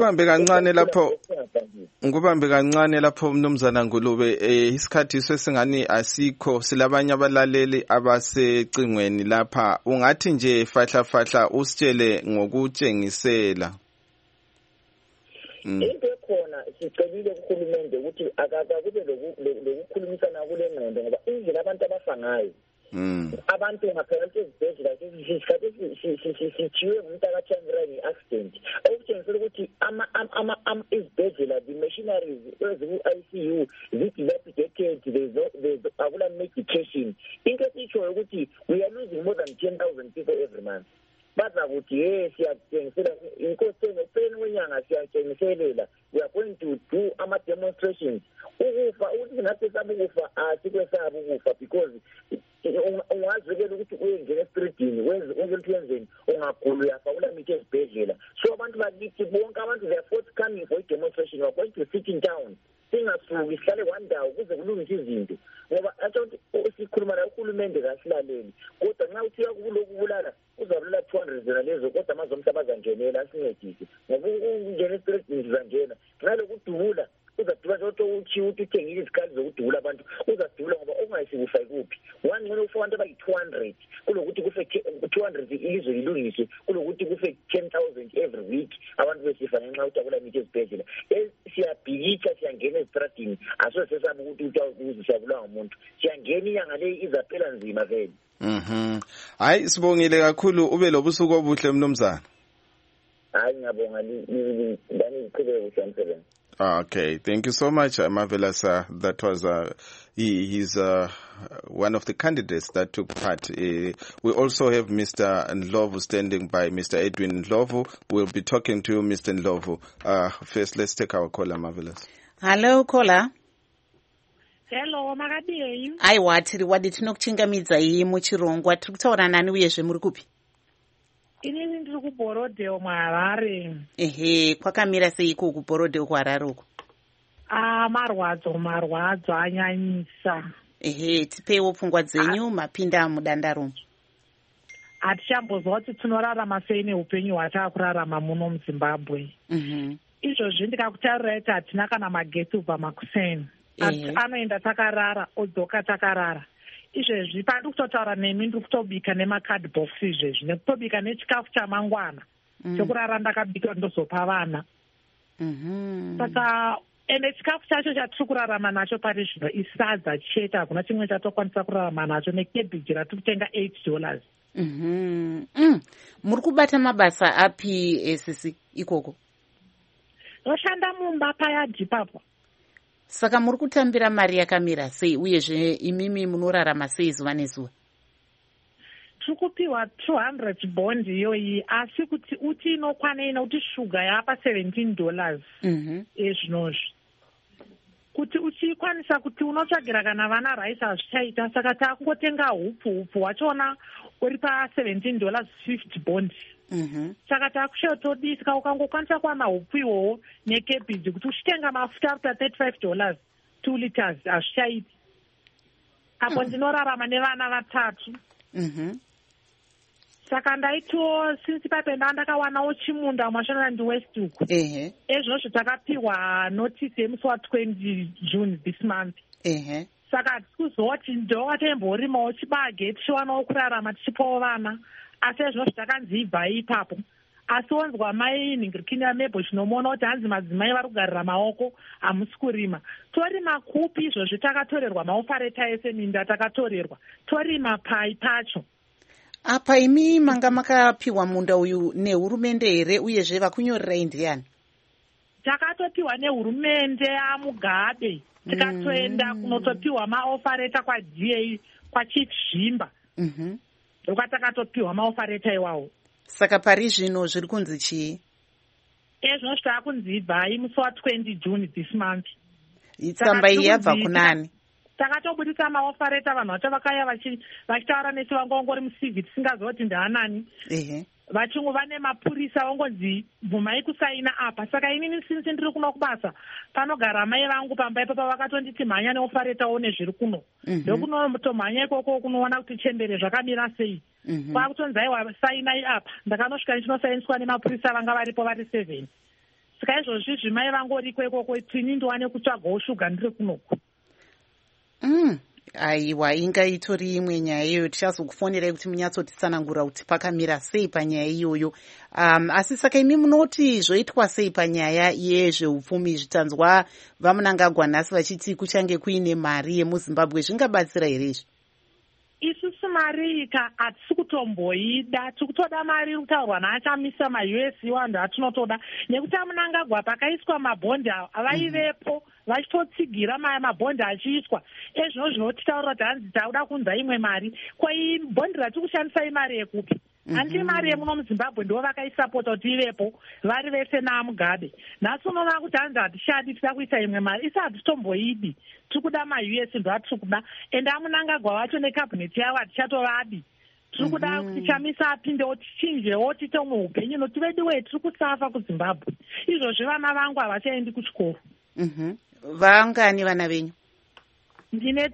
ngikubambe kancane lapho mnumzana Ngulube isikhathi sesingani asikho silabanye abalaleli abasecingweni lapha ungathi nje fahla usitshele ngokutshengisela into ekhona sicelile kuhulumende ukuthi akakube lokukhulumisana kule ngqondo ngoba indlela abantu abafangayo abantu ngaphela ezibhedlela sithiwe ngumuntu akatshangirayo nge-accident okutshengisela ukuthi izibhedlela the machineries eziku-ICU zi-dilapidated akula medication into esitshoyo ukuthi we are losing more than 10,000 people every month baza ukuthi siyatshengisela inkosi ngopeni wenyanga siyatshengiselela we are going to do ama-demonstrations ukufa ukuthi ngathi sabe ukufa asikwesaba ukufa because ungazekela ukuthi uyengena estreetini wenze into wenzeni ungagula uyafa ulamike esibhedlela. So abantu bakithi bonke abantu they are forthcoming for i-demonstration. We are going to sit in town. Singasuki sihlale one ndawo kuze kulungise izinto ngoba athi sikhuluma la uhulumende kasilaleli kodwa nxa uthi ukubulala uzabulala 200 zena lezo kodwa amazomhlabaza ngenela asincedise ngoba ungena estreetini sizangena ngalokudubula uzadubula ukuthi uthengile izikhali zokudubula abantu uzadubula ngoba ongayisikufa ikuphi wangcono ufa abantu abayi-200 kulokuthi kufe 200 ilizwe lilungiswe kulokuthi kufe 10,000 every week abantu besifa ngenxa yokuthi akulamike ezibhedlela. Siyabhikitsha siyangena ezitradini aso sesaba ukuthi siyabulawa ngumuntu siyangena inyanga leyi izaphela nzima vele. Hayi sibongile kakhulu ube lobusuku obuhle mnumzana. Hayi ngiyabonga iqhubeke kuhle umsebenzi. Okay, thank you so much, Marvelous. That was he's one of the candidates that took part. We also have Mr. Ndlovu standing by, Mr. Edwin Ndlovu. We'll be talking to Mr. Ndlovu. First, let's take our caller, Marvelous. Hello, caller. Hello, makadii. Aiwa, tiri wadi tinokuchingamidza iyi muchirongwa. Tiri kutaura nani uyezve muri kupi? Inini ndiri kuBhorodhewo muHarare. Ehe, kwakamira seiko kuBhorodhewo kuHarare uko? Marwadzo anyanyisa. Ehe, tipeiwo pfungwa dzenyu mapinda mudandarume. Hatichambozwa kuti tinorarama sei neupenyu hwataakurarama muno muZimbabwe. Izvozvi ndikakutaurirai kuti hatina kana magetsi kubva makuseni. Anoenda takarara odzoka takarara. Izvezvi pandi kutotaura nemi ndiri kutobika nemakadbox izvezvi nekutobika nechikafu chamangwana chokurara ndakabika ndozopa vana. Saka ende chikafu chacho chatiri kurarama nacho pari zvino isadza chete hakuna chimwe chatokwanisa kurarama nacho nekebhiji ratiri kutenga $8. Muri kubata mabasa api sisi ikoko? Noshanda mumba payadhi papo. Saka muri kutambira mari yakamira sei uyezve imimi munorarama sei zuva nezuva? Tiri kupiwa 200 bond iyoyi asi kuti uti inokwana ina kuti shuga yapa $17 ezvinozvi kuti uchikwanisa kuti unotsvagira kana vana raisi hazvichaita saka taakungotenga hupfu wachona uri pa$17.50 bond. Saka takushoto saka ukangokwanisa kuwana hupfu iwowo nekebhiji kuti uchitenga mafuta ari pa$35 2 liters hazvichaiti. Apo ndinorarama nevana 3. Saka ndaitiwo since papenda ndakawanawo chimunda muMashonaland Westhoek. Ezvozvo takapiwa notice yemusi wa20 June this month. Saka tikuzoti ndowatemborima chibage tichiwanawo kurarama tichipawo vana asi ezvozvo takanzi ibvai ipapo. Asi wanzwa mai nhingirikini yamebho chinomona kuti hanzi madzimai vari kugarira maoko hamusi kurima. Torima kupi izvozvi takatorerwa maofareta ese minda takatorerwa torima pai pacho. Apa imi manga makapiwa munda uyu nehurumende here uyezve vakunyorerai ndiani? Takatopiwa nehurumende yaMugabe tikatoenda kunotopiwa maofareta kwaDA kwaChief Zvimba. Ndokatakatopiwa maofareta iwawo. Saka pari zvino zviri kunzi chii? Ezvino zvitakunzi ibvai musi wa20 June this month. Tsamba iyi yabva kunani? Takatobudisa maofareta vanhu vacho vakaya vachitaura nesi vangongori musivi tisingazoti ndaanani. Vachungu vane mapurisa vangonzi bvumai kusaina apa. Saka inini since ndiri kuno kubasa panogara mai vangu pamba ipapo vakatonditi mhanya neofaretawo nezviri kuno. Ndokunotomhanya ikoko kunoona kuti chembere zvakamira sei. Kwakutonzi aiwa sainai apa ndakanosvika ndichinosainiswa nemapurisa vanga varipo vari 7. Saka izvozvi zvimai vangoriko ikoko tini ndiwane kutsvagawo shuga ndiri kunoko. Aiwa, inga itori imwe nyaya iyoyo tichazokufonerai kuti munyatsotitsanangura kuti pakamira sei panyaya iyoyo. Asi saka imi munoti zvoitwa sei panyaya yezveupfumi? Zvitanzwa vaMunangagwa nhasi vachiti kuchange kuine mari yemuZimbabwe, zvingabatsira here izvi? Isusu mari hatisi kutomboida, tiri kutoda mari iri kutaurwa naachamisa maUS vanhu atinotoda nekuti aMunangagwa pakaiswa mabhondi vaivepo vachitotsigira mabhondi achiiswa. Ezvino zvinotitaurira kuti hanzi tauda kunza imwe mari. Ko bhondi ratiri kushandisa imari yekupi? handi mari yemuno muzimbabwe ndo vakaisapota kuti ivepo vari vese namugabe. Nhasi unoona kuti hanzi hatishadi tida kuisa imwe mari isi hatitomboidi, tiri kuda maUS ndo atiri kuda, ende amunangagwa vacho nekabhineti yavo hatichatovadi. Tiri kuda kuti chamisa apindewo tichinjewo tiite umwe upenyu nokuti vedu we tiri kusafa kuzimbabwe. Izvozvi vana vangu havachaendi kuchikoro. Vangani vana venyu? Ndine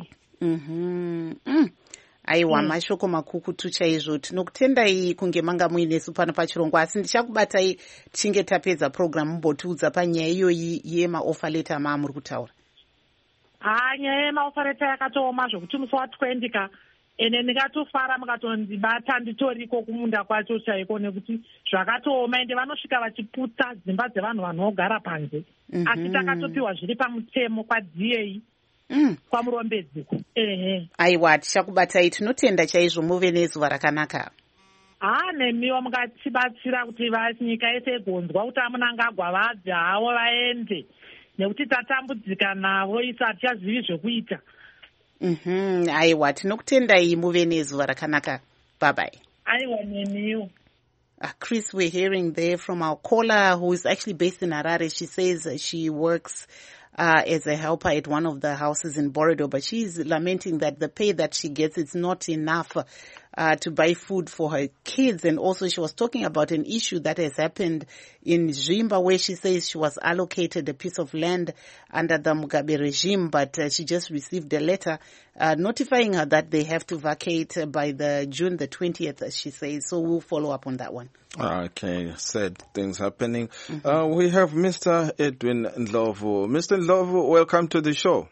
3. Aiwa, mashoko makukutu chaizvo. Tinokutendai kunge manga muinesu pano pachirongwa, asi ndichakubatai tichinge tapedza programu mumbotiudza panyaya iyoyi yemaofa leta maamuri kutaura. Nyaya yemaofa leta yakatooma zvokuti musi wa20 ka ene ndikatofara mukatondibata nditoriko kumunda kwacho chaiko nekuti zvakatooma ende vanosvika vachiputsa dzimba dzevanhu vanogara panze. Asi takatopiwa zviri pamutemo kwaDA. Kwamurombedziko. Aiwa, tichakubatai, tinotenda chaizvo, muve nezuva rakanaka. Nemiwo mukatibatsira kuti nyika yese igonzwa kuti amunangagwa vabve havo vaende, nekuti tatambudzika navo isi hatichazivi zvekuita. Aiwa, tinokutendai, muve nezuva rakanaka. Bye bye. Aiwa, nemiwo. Chris, we're hearing there from our caller who is actually based in Harare. She says she works as a helper at one of the houses in Borodo, but she's lamenting that the pay that she gets is not enough to buy food for her kids. And also she was talking about an issue that has happened in Zimba, where she says she was allocated a piece of land under the Mugabe regime, but she just received a letter notifying her that they have to vacate by June the 20th, she says. So we'll follow up on that one. Okay, sad things happening. We have Mr. Edwin Ndlovu. Mr. Ndlovu, welcome to the show.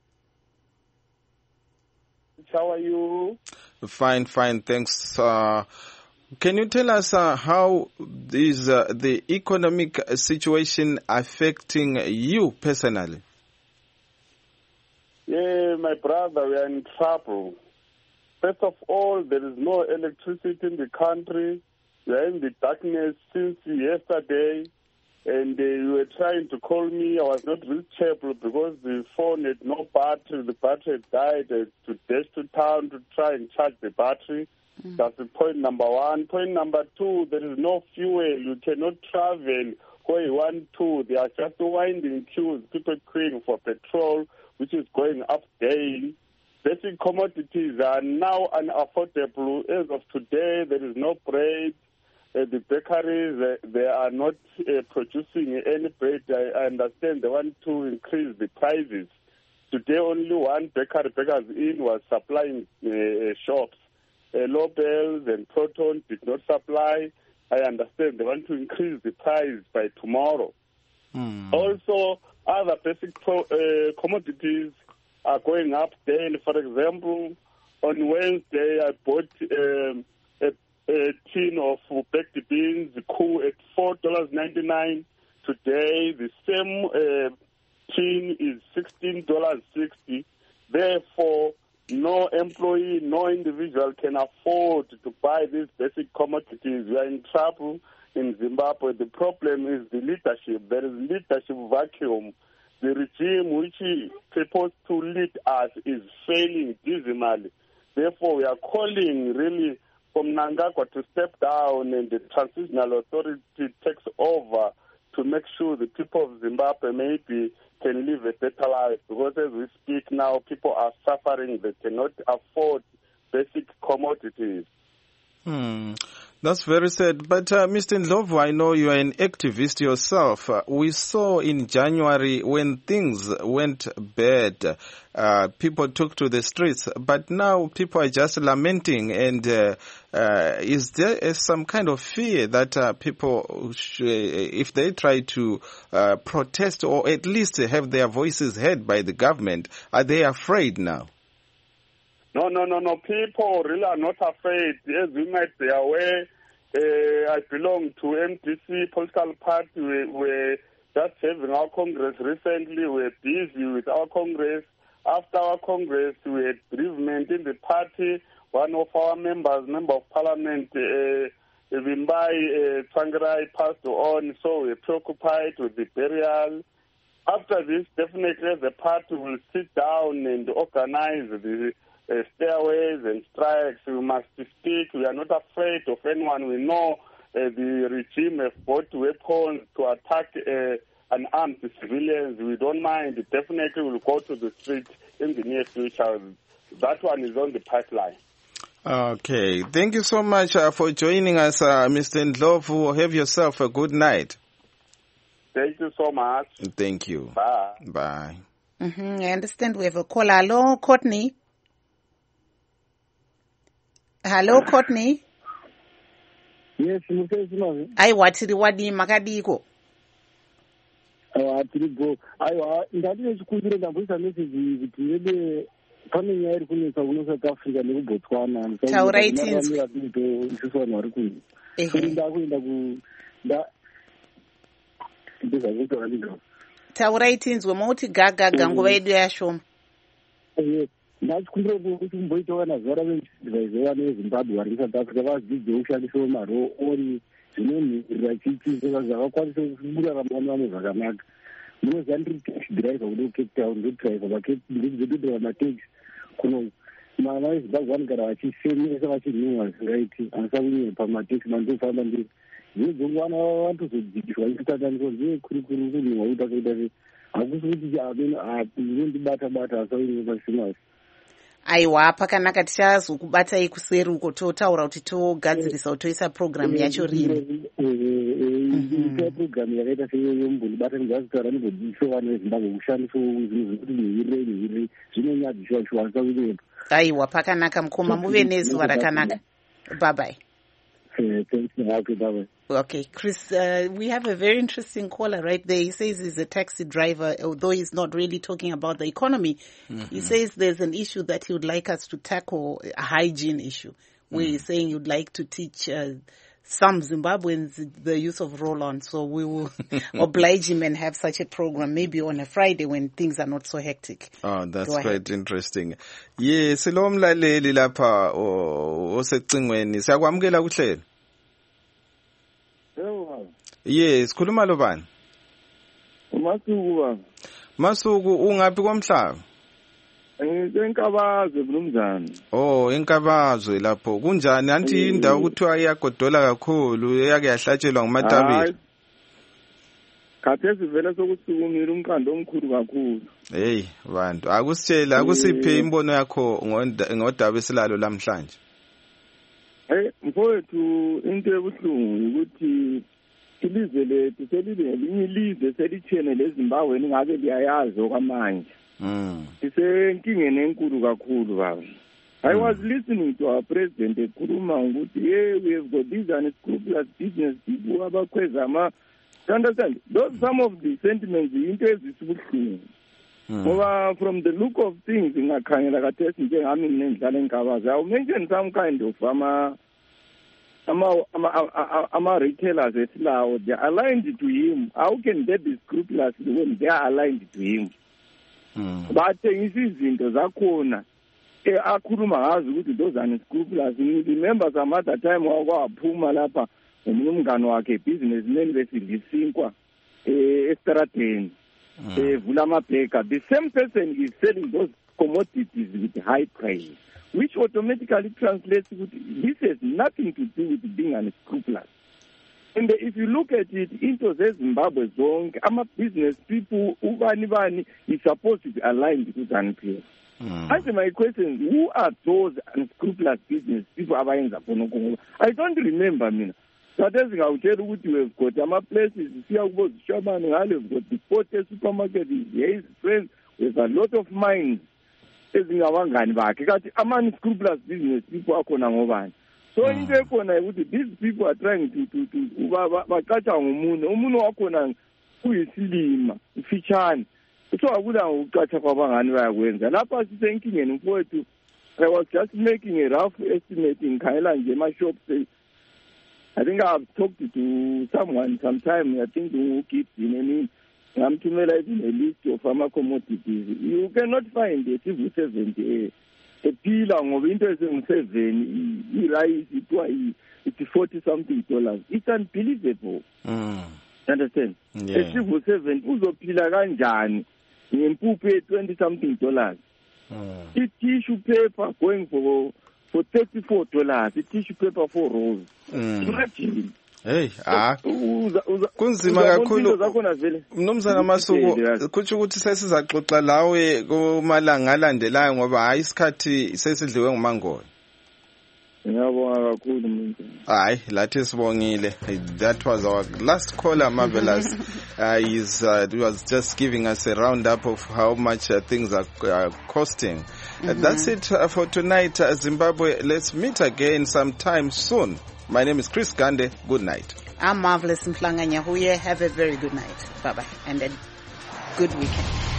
How are you? Fine, thanks. Can you tell us how is the economic situation affecting you personally? Yeah, my brother, we are in trouble. First of all, there is no electricity in the country. We are in the darkness since yesterday, and you were trying to call me. I was not reachable because the phone had no battery. The battery had died. I had to dash to town to try and charge the battery. That's the point number one. Point number two, there is no fuel. You cannot travel where you want to. There are just winding queues, people queuing for petrol, which is going up daily. Basic commodities are now unaffordable. As of today, there is no bread. The bakeries, they are not producing any bread. I understand they want to increase the prices. Today, only one bakery, Bakers Inn, was supplying shops. Lobels and Proton did not supply. I understand they want to increase the price by tomorrow. Also, other basic commodities are going up daily. For example, on Wednesday, I bought a tin of baked beans, cool, at $4.99. Today, the same tin is $16.60. Therefore, no employee, no individual can afford to buy these basic commodities. We are in trouble in Zimbabwe. The problem is the leadership. There is leadership vacuum. The regime which is supposed to lead us is failing dismally. Therefore, we are calling really from Mnangagwa to step down and the transitional authority takes over to make sure the people of Zimbabwe maybe can live a better life. Because as we speak now, people are suffering. They cannot afford basic commodities. That's very sad. But Mr. Ndlovu, I know you are an activist yourself. We saw in January when things went bad, people took to the streets. But now people are just lamenting. And is there some kind of fear that people, if they try to protest or at least have their voices heard by the government, are they afraid now? No. People really are not afraid. As we might be aware, I belong to MDC political party. We're just having our Congress recently. We're busy with our Congress. After our Congress, we had bereavement in the party. One of our members, Member of Parliament, Vimbai Tsvangirai, passed on, so we're preoccupied with the burial. After this, definitely the party will sit down and organize stairways and strikes. We must speak. We are not afraid of anyone. We know the regime has bought weapons to attack unarmed civilians. We don't mind. Definitely we'll go to the street in the near future. That one is on the pipeline. Okay. Thank you so much for joining us, Mr. Ndlovu. Have yourself a good night. Thank you so much. Thank you. Bye. Bye. I understand we have a caller. Hello, Courtney. Hello, Courtney. Yes, mukezi aiwa tiri wadi makadiko tiri go aiwa ndatine chikumbiro ndamboisa message kuti rebe pane nyaya iri kunetsa kuno South Africa nekuBotswana taurai tinzwi isusu vanhu vari kunzi kuri ndakuenda taurai tinzwe mauti gagaga nguva yedu yashoma ndachikumbira kuti mumboitawo kana zuva raveadvisor vana vezimbabwe vari kuSouth Africa vadzidzewo kushandisawo maro ori zvinonhirira chiitisa zvakakwanisa kurarama vamwe zvakanaka munoziva ndiri taxi driver kude kucape town ndodriver ndodriver mataxi kuno vana vezimbabwe vanogara vachifemesa vachinhuhwa zvingaiti hanisakunyanya pamataxi mandofamba ndiri zvinodzoku vana vatozodzikiswa ichitataniswa ndekurikuri kunhuhwa kuti akaita sei hakusi kuti inondibata-bata asaine pasimasi aiwa pakanaka tichazokubatai kuseri uko totaura kuti togadzirisa toisa programu yacho rini programu yakaita seyombondibata ndingazitaura ndigodzidzisa vana vezimbabwe kushandisawo zvinhu zvekuti nhirei zvinonyadzishuwa kunepo aiwa pakanaka mukoma muve nezuva rakanaka bye. Thank you. Bye-bye. Okay, Chris, we have a very interesting caller right there. He says he's a taxi driver, although he's not really talking about the economy. He says there's an issue that he would like us to tackle, a hygiene issue, where he's saying you'd like to teach some Zimbabweans the use of roll-on. So we will oblige him and have such a program, maybe on a Friday when things are not so hectic. Oh, that's quite interesting. Yes, lo mlaleli lapha osecingweni siyakwamukela kuhlelo. Yes, khuluma lo bani? Masuku baba. Masuku ungaphi kwamhlaba? Enkabazwe mnumzane. Oh, enkabazwe lapho. Kunjani anti indawo kuthiwa iyagodola kakhulu, eyake yahlatshelwa ngumatabile. Khathesi vele sokusukumile umqando omkhulu kakhulu. Hey, bantu, akusitshela, akusiphe imbono yakho ngodaba esilalo namhlanje. Mfowethu into ebuhlungu ukuthi ilizwe lethu selilingelinye ilizwe selithene leZimbabwe ningabe liyayazi okwamanje. Sisenkingeni enkulu kakhulu baba. I was listening to our president ekhuluma ukuthi we have got these unscrupulous business people abakhweza understand? Those some of the sentiments into ezisibuhlungu. Ngoba from the look of things ingakhangela kathesi njengami nendlala enkabazi. I'll mention some kind of retailers esilawo. They are aligned to him. How can they be scrupulous when they are aligned to him? Bathengisa izinto zakhona akhuluma ngazi ukuthi those unscrupulous. Remember some other time wakwaphuma lapha omunye umngane wakhe businessman besidlisinkwa estradeni vula amabheka. The same person is selling those commodities with high price, which automatically translates with this has nothing to do with being unscrupulous. And if you look at it, into Zimbabwe zone, business people, ubani is supposed to be aligned with NPS. Answer my question, who are those unscrupulous business people? I don't remember, But as I will tell you, we have got places, we've got the Porter supermarket, his friends, there's a lot of mines. Unscrupulous business people are so in these people are trying to baqatsha ngomunye wakhona kuyisilima ifitshane so akula uqatsha kwabangani bayakwenza lapha sisenkingeni mfowethu. I was just making a rough estimate ngikhayela nje shops. I think I've talked to someone sometime, I think who keeps in ngamthumela even a list of commodities. You cannot find a civil servant ephila ngoba into esengu7 irice it's $40-something. It's unbelievable. Understand? A civil servant uzophila kanjani ngempuphu $20-something. I-tissue paper going for $34, i-tissue paper 4 rolls. Imagine. Hey, kunzima kakhulu Mnumzana Masuku, kutsho ukuthi sesizaxoxa lawe kumalanga alandelayo ngoba hayi isikhathi sesidliwe ngumangolo. Ngiyabonga kakhulu manje. Hayi, lathi sibongile. That was our last caller, Marvelous. He was just giving us a roundup of how much things are costing. That's it for tonight, Zimbabwe. Let's meet again sometime soon. My name is Chris Gande. Good night. I'm Marvelous Mhlanga Nyahuye. Have a very good night. Bye-bye. And a good weekend.